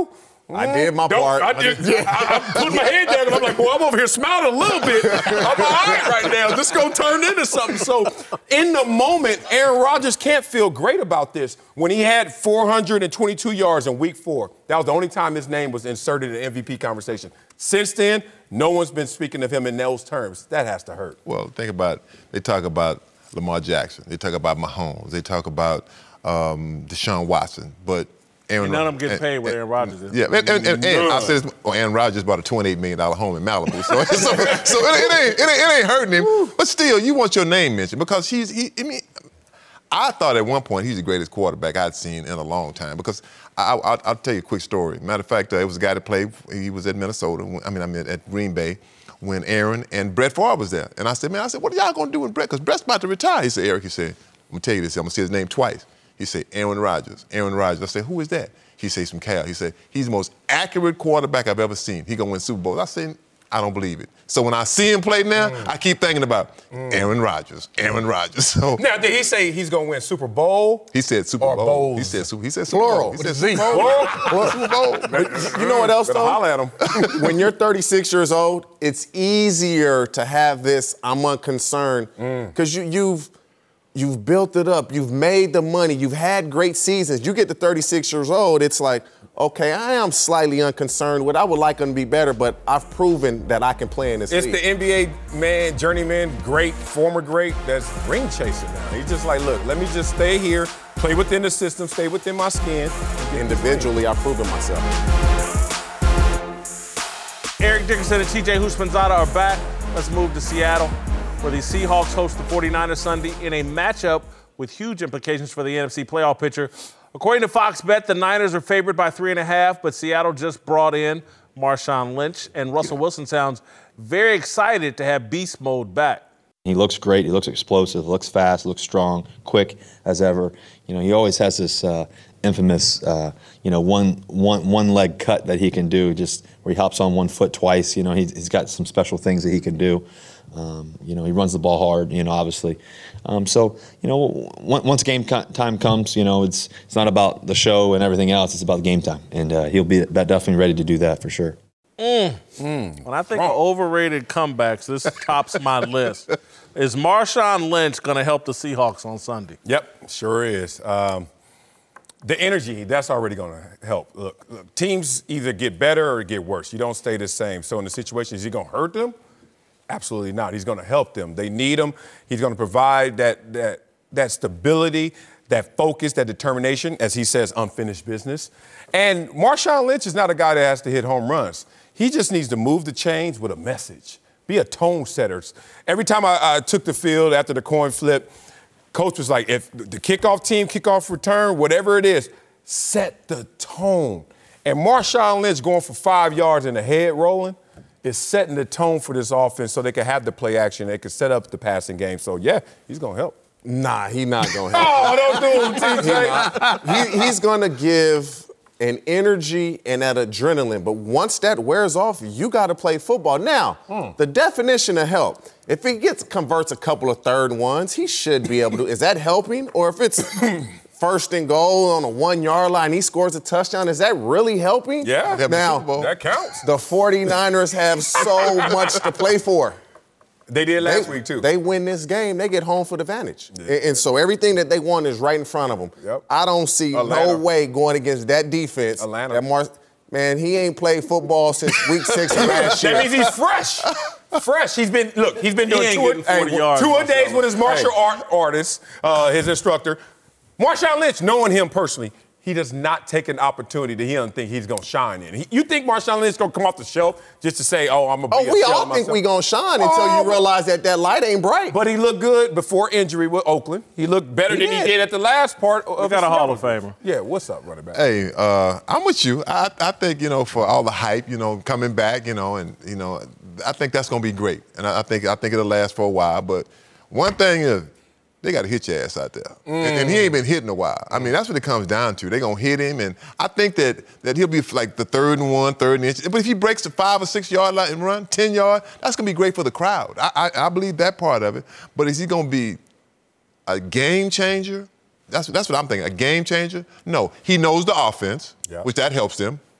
I did my part. I put my head down and I'm like, well, I'm over here smiling a little bit. I'm all right right now. This is going to turn into something. So in the moment, Aaron Rodgers can't feel great about this. When he had 422 yards in week 4, that was the only time his name was inserted in the MVP conversation. Since then, no one's been speaking of him in those terms. That has to hurt. Well, think about, they talk about Lamar Jackson. They talk about Mahomes. They talk about Deshaun Watson. But Aaron, none of them get paid with Aaron Rodgers. Yeah, and I said this, Aaron Rodgers bought a $28 million home in Malibu, so it ain't hurting him. But still, you want your name mentioned because I thought at one point he's the greatest quarterback I'd seen in a long time because I'll tell you a quick story. Matter of fact, it was a guy that played, he was at Minnesota, at Green Bay, when Aaron and Brett Favre was there. And I said, what are y'all going to do with Brett? Because Brett's about to retire. He said, Eric, I'm going to tell you this, I'm going to say his name twice. He said, Aaron Rodgers. I said, who is that? He said, from Cal. He said, he's the most accurate quarterback I've ever seen. He going to win Super Bowls. I said, I don't believe it. So when I see him play now, I keep thinking about Aaron Rodgers. So now, did he say he's going to win Super Bowl? He said Super Bowl. Bowls. He said Super Plural. Bowl. He said Z. Super Bowl. Super Bowl. You know what else, though? Holler at him. When you're 36 years old, it's easier to have this I'm unconcerned because you've built it up. You've made the money. You've had great seasons. You get to 36 years old, it's like, okay, I am slightly unconcerned with. I would like them to be better, but I've proven that I can play in this league. It's the NBA man, journeyman, great, former great, that's ring chasing now. He's just like, look, let me just stay here, play within the system, stay within my skin. Individually, I've proven myself. Eric Dickerson and TJ Houshmandzadeh are back. Let's move to Seattle, where the Seahawks host the 49ers Sunday in a matchup with huge implications for the NFC playoff picture. According to Fox Bet, the Niners are favored by 3.5, but Seattle just brought in Marshawn Lynch, and Russell Wilson sounds very excited to have beast mode back. He looks great. He looks explosive, looks fast, looks strong, quick as ever. You know, he always has this infamous, one leg cut that he can do, just where he hops on one foot twice. You know, he's got some special things that he can do. He runs the ball hard, obviously. Once game time comes, it's not about the show and everything else. It's about game time. And he'll be definitely ready to do that for sure. When I think of overrated comebacks, this tops my list. Is Marshawn Lynch going to help the Seahawks on Sunday? Yep, sure is. The energy, that's already going to help. Look, teams either get better or get worse. You don't stay the same. So in the situation, is he going to hurt them? Absolutely not. He's going to help them. They need him. He's going to provide that stability, that focus, that determination, as he says, unfinished business. And Marshawn Lynch is not a guy that has to hit home runs. He just needs to move the chains with a message, be a tone setter. Every time I took the field after the coin flip, coach was like, if the kickoff return, whatever it is, set the tone. And Marshawn Lynch going for 5 yards and the head rolling is setting the tone for this offense so they can have the play action. They can set up the passing game. So, yeah, he's going to help. Nah, he's not going to help. Oh, don't do him, TJ. He's going to give an energy and that adrenaline. But once that wears off, you got to play football. Now, the definition of help, if he converts a couple of third ones, he should be able to. Is that helping? Or if it's first and goal on a 1 yard line, he scores a touchdown, is that really helping? Yeah. Now, that counts. The 49ers have so much to play for. They did last week, too. They win this game, they get home for the advantage. Yeah. And so everything that they want is right in front of them. Yep. I don't see no way going against that defense. Man, he ain't played football since week 6 of last year. That means he's fresh. Fresh. He's been doing two-a-days with his martial artist, his instructor. Marshawn Lynch, knowing him personally, he does not take an opportunity that he doesn't think he's going to shine in. You think Marshawn Lynch is going to come off the shelf just to say, I'm going to be a we shell all of myself? think we going to shine until you realize that light ain't bright. But he looked good before injury with Oakland. He looked better than he did at the last part of got a Hall of Famer. Yeah, what's up, running back? Hey, I'm with you. I think, for all the hype, coming back, and I think that's going to be great. And I think it'll last for a while. But one thing is, they got to hit your ass out there. And he ain't been hit in a while. I mean, that's what it comes down to. They're going to hit him, and I think that he'll be like the 3rd and 1, 3rd and inch. But if he breaks the 5 or 6 yard line and run 10 yards, that's going to be great for the crowd. I believe that part of it. But is he going to be a game changer? That's what I'm thinking, a game changer? No. He knows the offense, which that helps him.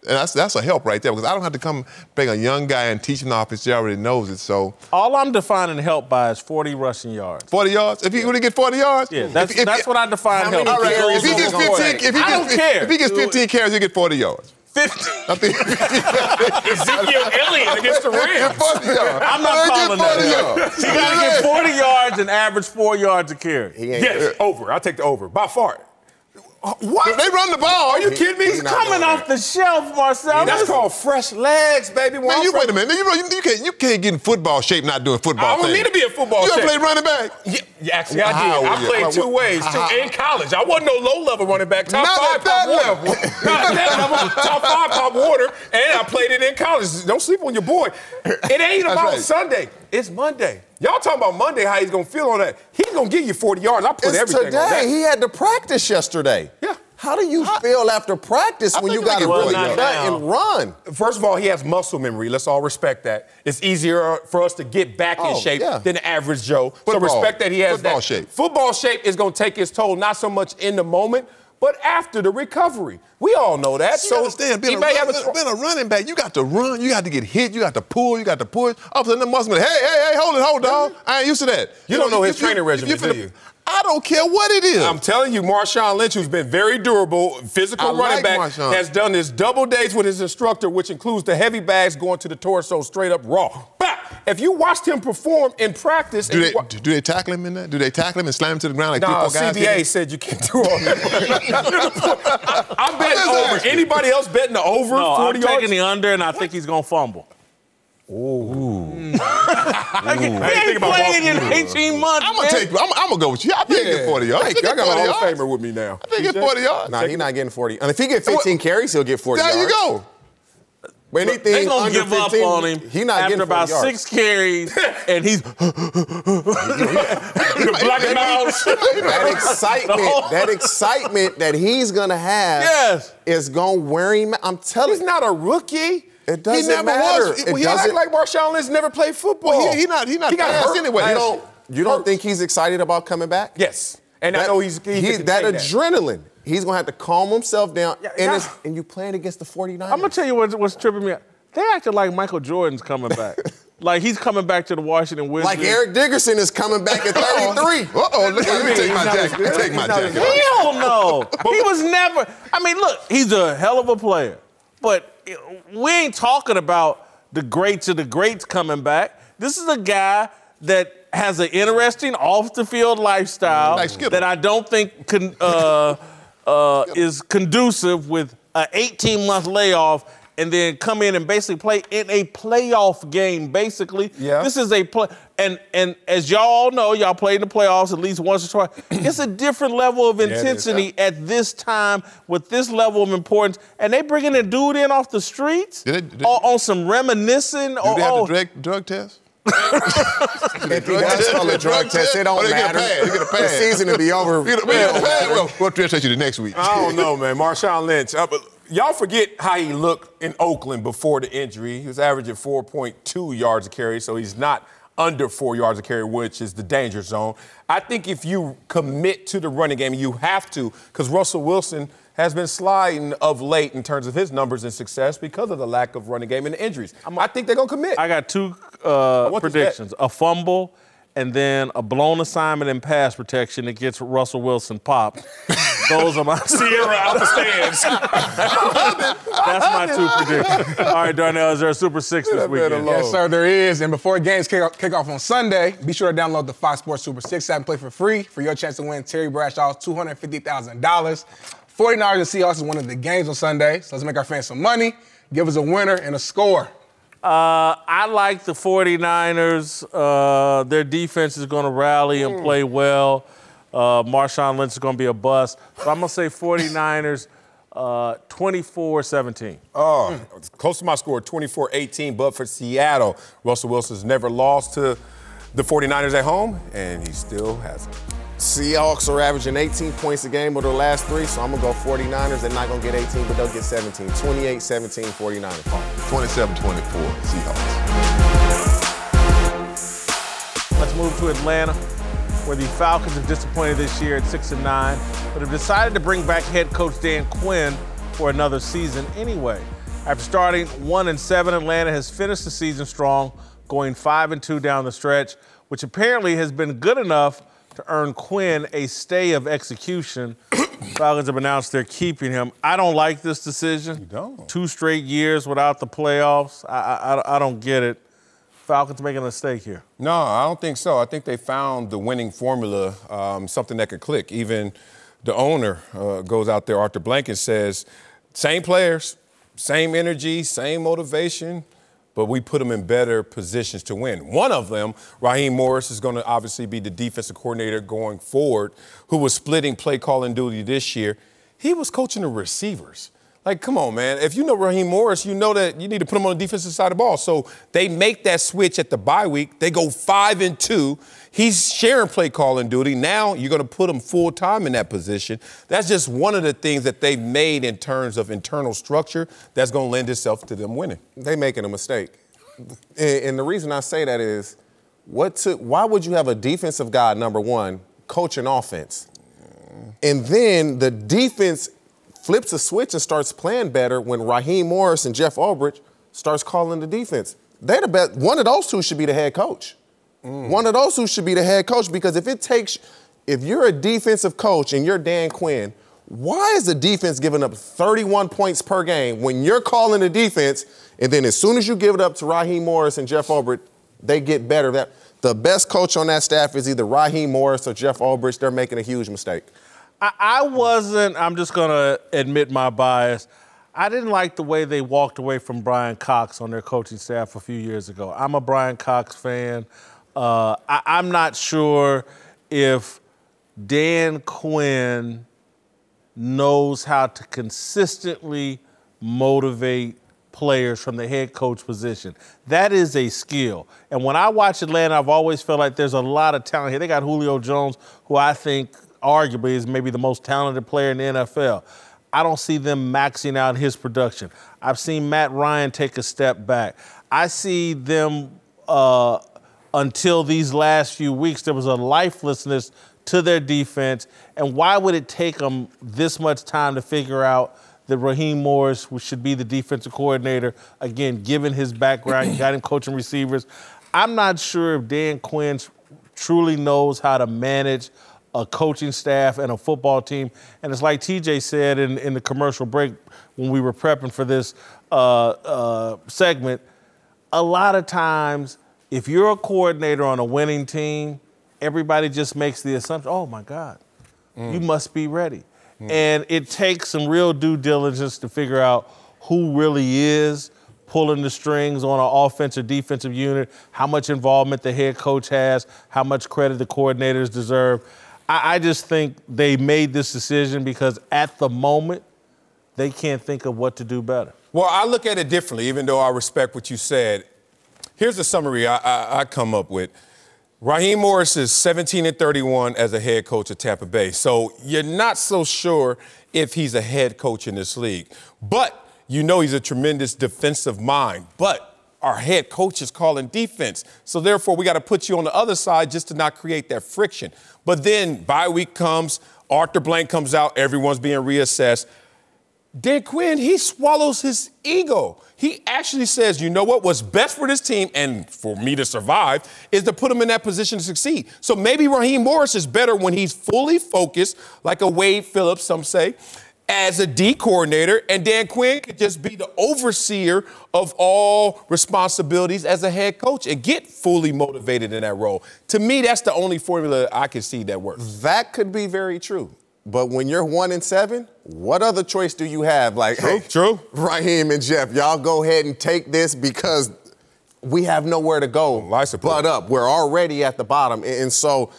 And that's a help right there because I don't have to come bring a young guy and teach him the offense. He already knows it. So all I'm defining help by is 40 rushing yards. 40 yards? If he would get 40 yards? Yeah, that's what I define help. All right. If he gets 15, if he gets 15 carries, he'll get 40 yards. 50. I think Ezekiel Elliott against the Rams. I'm not calling that. He got to get 40 yards and average 4 yards a carry. Yes, over. I'll take the over. By far. What? They run the ball. Are you kidding me? He's coming off the shelf, Marcel. That's called fresh legs, baby. Man, wait a minute. You can't get in football shape not doing football things. I don't need to be in football shape. You ever played running back? Yeah, actually, I did. I played 2 ways, too. In college. I wasn't no low-level running back. Top 5 Pop Warner. Not at that level. Top 5 Pop Warner. And I played it in college. Don't sleep on your boy. It ain't about Sunday. It's Monday. Y'all talking about Monday, how he's going to feel on that. He's going to give you 40 yards. I put everything on that. He had to practice yesterday. Yeah. How do you feel after practice when you got to really cut and run? First of all, he has muscle memory. Let's all respect that. It's easier for us to get back in shape than the average Joe. So respect that he has football that. shape. Football shape is going to take its toll, not so much in the moment, but after the recovery. We all know that. You understand, being a running back, you got to run, you got to get hit, you got to pull, you got to push. All of a sudden, the muscle man, hey, hold, dog. I ain't used to that. You don't know his training regimen, do you? I don't care what it is. I'm telling you, Marshawn Lynch, who's been very durable, physical running back, has done this double days with his instructor, which includes the heavy bags going to the torso straight up raw. But if you watched him perform in practice... Do they tackle him in that? Do they tackle him and slam him to the ground like 3 or 4 guys? CBA said you can't do all that. I'm betting over. Anybody else betting the over 40 I'm yards? taking the under, and I think he's going to fumble. Ooh. He ain't playing in 18 months, I'm gonna go with you. I think he get 40 yards. I got a Hall of Famer with me now. I think he get 40 yards. Nah, he's not getting 40. And if he get 15 carries, he'll get 40 yards. There you go. They're going to give up on him after about 6 carries, and he's that excitement that he's going to have is going to wear him. I'm telling you. He's not a rookie. It doesn't matter. He act like Marshawn Lynch never played football. Well, he not fast anyway. You don't think he's excited about coming back? Yes. And I know he's that adrenaline. He's going to have to calm himself down. And you playing against the 49ers. I'm going to tell you what's tripping me out. They acted like Michael Jordan's coming back. Like he's coming back to the Washington Wizards. Like Eric Dickerson is coming back at 33. Let me take my jacket. Take my jacket. Hell no. He was never. I mean, look, he's a hell of a player. But we ain't talking about the greats of the greats coming back. This is a guy that has an interesting off-the-field lifestyle that I don't think is conducive with an 18-month layoff and then come in and basically play in a playoff game, basically. Yeah. This is a play. And as y'all know, y'all played in the playoffs at least once or twice. It's a different level of intensity at this time with this level of importance. And they bringing a dude in off the streets on some reminiscing. Do they have the drug test? If he does call a drug test, it don't matter. They get a pass. The season will be over. We'll test you the next week. I don't know, man. Marshawn Lynch. Y'all forget how he looked in Oakland before the injury. He was averaging 4.2 yards a carry, so he's not under 4 yards a carry, which is the danger zone. I think if you commit to the running game, you have to, because Russell Wilson has been sliding of late in terms of his numbers and success because of the lack of running game and the injuries. I think they're going to commit. I got 2 predictions. A fumble and then a blown assignment in pass protection that gets Russell Wilson popped. Those are my Sierra out the stands. That's my 2 predictions. All right, Darnell, is there a Super 6 this weekend? Yes, sir, there is. And before games kick off on Sunday, be sure to download the Fox Sports Super 6 app and play for free for your chance to win Terry Bradshaw's $250,000. 49ers and Seahawks is one of the games on Sunday, so let's make our fans some money. Give us a winner and a score. I like the 49ers. Their defense is going to rally and play well. Marshawn Lynch is going to be a bust. So I'm going to say 49ers 24-17. It's close to my score, 24-18. But for Seattle, Russell Wilson's never lost to the 49ers at home, and he still hasn't. Seahawks are averaging 18 points a game over the last 3, so I'm going to go 49ers. They're not going to get 18, but they'll get 17. 28-17, 49ers. 27-24, Seahawks. Let's move to Atlanta, where the Falcons are disappointed this year at 6-9, but have decided to bring back head coach Dan Quinn for another season anyway. After starting 1-7, Atlanta has finished the season strong, going 5-2 down the stretch, which apparently has been good enough to earn Quinn a stay of execution. Falcons have announced they're keeping him. I don't like this decision. You don't? 2 straight years without the playoffs. I don't get it. Falcons making a mistake here. No, I don't think so. I think they found the winning formula, something that could click. Even the owner goes out there, Arthur Blank, and says, same players, same energy, same motivation, but we put them in better positions to win. One of them, Raheem Morris, is going to obviously be the defensive coordinator going forward, who was splitting play calling duty this year. He was coaching the receivers. Like, come on, man. If you know Raheem Morris, you know that you need to put him on the defensive side of the ball. So they make that switch at the bye week. They go 5-2. He's sharing play calling duty. Now you're going to put him full time in that position. That's just one of the things that they've made in terms of internal structure that's going to lend itself to them winning. They making a mistake. And the reason I say that is, why would you have a defensive guy, number one, coaching offense? And then the defense flips a switch and starts playing better when Raheem Morris and Jeff Ulbrich starts calling the defense. They're the best. One of those two should be the head coach. One of those two should be the head coach, because if you're a defensive coach and you're Dan Quinn, why is the defense giving up 31 points per game when you're calling the defense, and then as soon as you give it up to Raheem Morris and Jeff Ulbrich, they get better? The best coach on that staff is either Raheem Morris or Jeff Ulbrich. They're making a huge mistake. I'm just going to admit my bias. I didn't like the way they walked away from Brian Cox on their coaching staff a few years ago. I'm a Brian Cox fan. I'm not sure if Dan Quinn knows how to consistently motivate players from the head coach position. That is a skill. And when I watch Atlanta, I've always felt like there's a lot of talent here. They got Julio Jones, who I think arguably is maybe the most talented player in the NFL. I don't see them maxing out his production. I've seen Matt Ryan take a step back. I see them, until these last few weeks, there was a lifelessness to their defense. And why would it take them this much time to figure out that Raheem Morris should be the defensive coordinator? Again, given his background, you got him coaching receivers. I'm not sure if Dan Quinn truly knows how to manage a coaching staff and a football team. And it's like TJ said in the commercial break when we were prepping for this segment, a lot of times if you're a coordinator on a winning team, everybody just makes the assumption, oh, my God, you must be ready. And it takes some real due diligence to figure out who really is pulling the strings on an offense or defensive unit, how much involvement the head coach has, how much credit the coordinators deserve. I just think they made this decision because at the moment, they can't think of what to do better. Well, I look at it differently, even though I respect what you said. Here's the summary I come up with. Raheem Morris is 17-31 as a head coach at Tampa Bay. So you're not so sure if he's a head coach in this league. But you know he's a tremendous defensive mind. But our head coach is calling defense. So therefore, we got to put you on the other side just to not create that friction. But then bye week comes, Arthur Blank comes out, everyone's being reassessed. Dan Quinn, he swallows his ego. He actually says, you know what's best for this team and for me to survive is to put him in that position to succeed. So maybe Raheem Morris is better when he's fully focused, like a Wade Phillips, some say, as a D coordinator, and Dan Quinn could just be the overseer of all responsibilities as a head coach and get fully motivated in that role. To me, that's the only formula I can see that works. That could be very true. But when you're 1-7, what other choice do you have? Like, True. Raheem and Jeff, y'all go ahead and take this because we have nowhere to go but up. We're already at the bottom. And so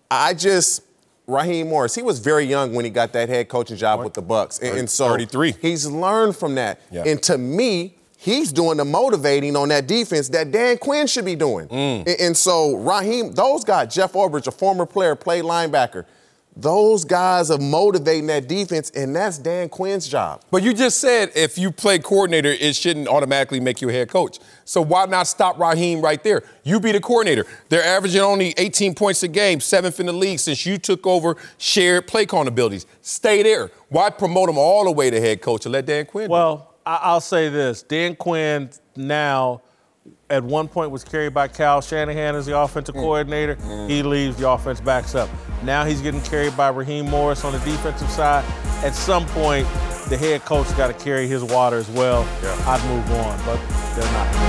Raheem Morris, he was very young when he got that head coaching job with the Bucs. And so 33. He's learned from that. Yeah. And to me, he's doing the motivating on that defense that Dan Quinn should be doing. And so Raheem, those guys, Jeff Ulbrich, a former player, played linebacker. Those guys are motivating that defense, and that's Dan Quinn's job. But you just said if you play coordinator, it shouldn't automatically make you a head coach. So why not stop Raheem right there? You be the coordinator. They're averaging only 18 points a game, 7th in the league since you took over shared play calling abilities. Stay there. Why promote them all the way to head coach and let Dan Quinn do it? Well, I'll say this. Dan Quinn now at one point was carried by Kyle Shanahan as the offensive coordinator. He leaves, the offense backs up. Now he's getting carried by Raheem Morris on the defensive side. At some point, the head coach got to carry his water as well. Yeah. I'd move on, but they're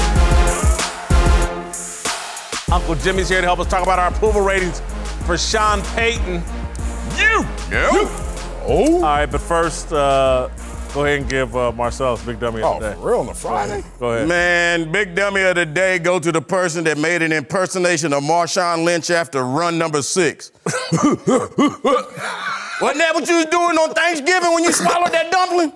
not. Uncle Jimmy's here to help us talk about our approval ratings for Sean Payton. You! Oh. All right, but first, go ahead and give Marcellus Big Dummy of the day. For real on a Friday? Go ahead. Man, Big Dummy of the day go to the person that made an impersonation of Marshawn Lynch after run number 6. Wasn't that what you was doing on Thanksgiving when you swallowed that dumpling?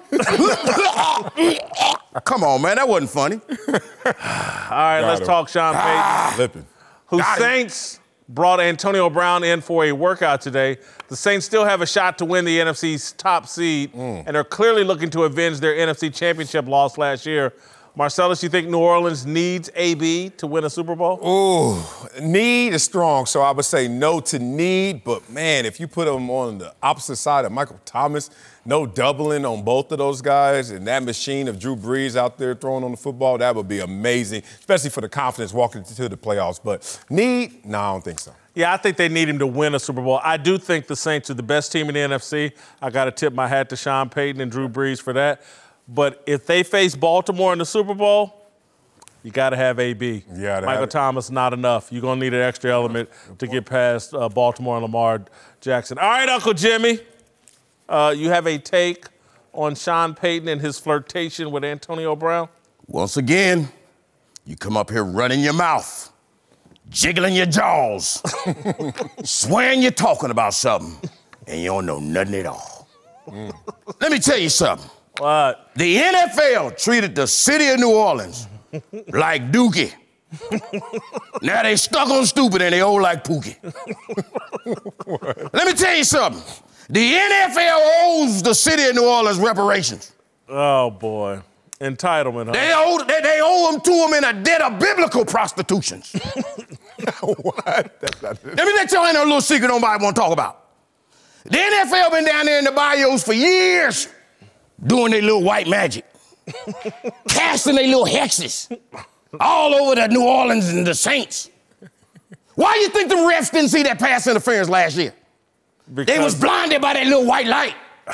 Come on, man, that wasn't funny. All right, let's talk Sean Payton. Flipping. Who Saints brought Antonio Brown in for a workout today. The Saints still have a shot to win the NFC's top seed, and are clearly looking to avenge their NFC championship loss last year. Marcellus, you think New Orleans needs AB to win a Super Bowl? Ooh, need is strong, so I would say no to need. But, man, if you put them on the opposite side of Michael Thomas, no doubling on both of those guys, and that machine of Drew Brees out there throwing on the football, that would be amazing, especially for the confidence walking into the playoffs. But need? No, I don't think so. Yeah, I think they need him to win a Super Bowl. I do think the Saints are the best team in the NFC. I got to tip my hat to Sean Payton and Drew Brees for that. But if they face Baltimore in the Super Bowl, you got to have AB. Yeah, Michael Thomas, not enough. You're going to need an extra element to get past Baltimore and Lamar Jackson. All right, Uncle Jimmy, you have a take on Sean Payton and his flirtation with Antonio Brown? Once again, you come up here running your mouth, jiggling your jaws, swearing you're talking about something, and you don't know nothing at all. Let me tell you something. What? The NFL treated the city of New Orleans like Dookie. Now they stuck on stupid and they old like Pookie. Let me tell you something. The NFL owes the city of New Orleans reparations. Oh, boy. Entitlement, huh? They owe them to them in a debt of biblical prostitutions. What? Let me let y'all in a little secret nobody want to talk about. The NFL been down there in the bayous for years doing their little white magic, casting their little hexes all over the New Orleans and the Saints. Why you think the refs didn't see that pass interference last year? Because they was blinded by that little white light.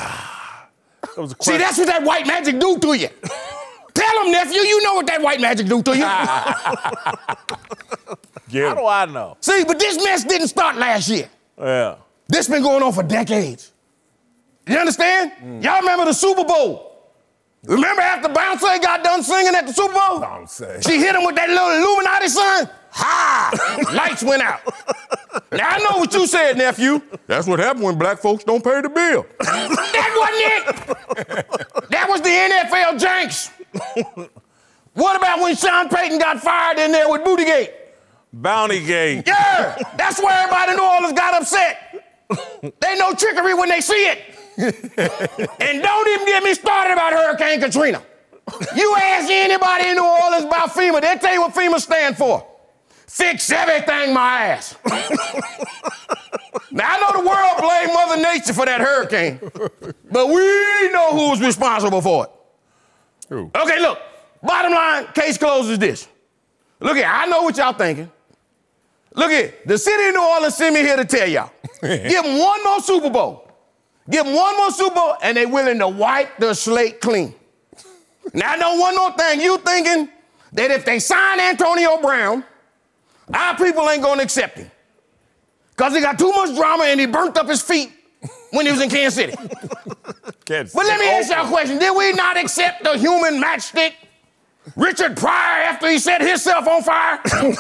See, that's what that white magic do to you. Tell them, nephew, you know what that white magic do to you. How do I know? See, but this mess didn't start last year. Yeah. This been going on for decades. You understand? Y'all remember the Super Bowl? Remember after Beyoncé got done singing at the Super Bowl? Beyoncé. She hit him with that little Illuminati sign. Ha! Lights went out. Now, I know what you said, nephew. That's what happened when black folks don't pay the bill. That wasn't it. That was the NFL jinx. What about when Sean Payton got fired in there with Bootygate? Bountygate. Yeah, that's where everybody in New Orleans got upset. They know trickery when they see it. And don't even get me started about Hurricane Katrina. You ask anybody in New Orleans about FEMA, they'll tell you what FEMA stand for. Fix everything, my ass. Now, I know the world blamed Mother Nature for that hurricane, but we know who's responsible for it. Who? Okay, look, bottom line, case closed is this. Look here, I know what y'all thinking. Look here, the city of New Orleans sent me here to tell y'all. Give them one more Super Bowl. Give them one more Super Bowl, and they're willing to wipe the slate clean. Now, I know one more thing. You thinking that if they sign Antonio Brown, our people ain't going to accept him. Because he got too much drama and he burnt up his feet when he was in Kansas City. But let me ask y'all a question. Did we not accept the human matchstick Richard Pryor after he set himself on fire?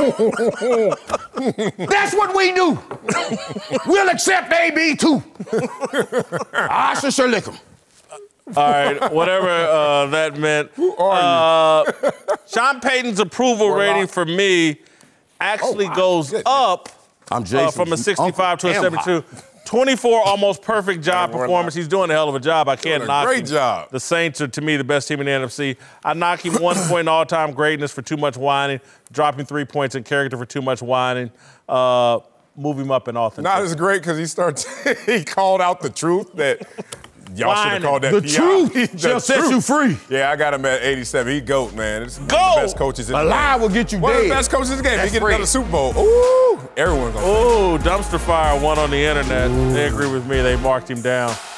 That's what we do. We'll accept AB too. I sure lick him. All right, whatever that meant. Who are you? Sean Payton's approval rating for me actually goes up I'm Jason, from a 65 to a 72. 24 almost perfect job performance. He's doing a hell of a job. I can't knock him. Great job. The Saints are, to me, the best team in the NFC. I knock him 1 point in all-time greatness for too much whining, dropping 3 points in character for too much whining, move him up in authenticity. Not as great because he called out the truth that Y'all should have called that The PI. truth shall set you free. Yeah, I got him at 87. He GOAT, man. It's one of the best coaches in the A game. lie will get you One of the dead. best coaches in the game. That's He get free. another Super Bowl. Ooh, everyone's gonna say. Ooh, dumpster fire one on the internet. They agree with me. They marked him down.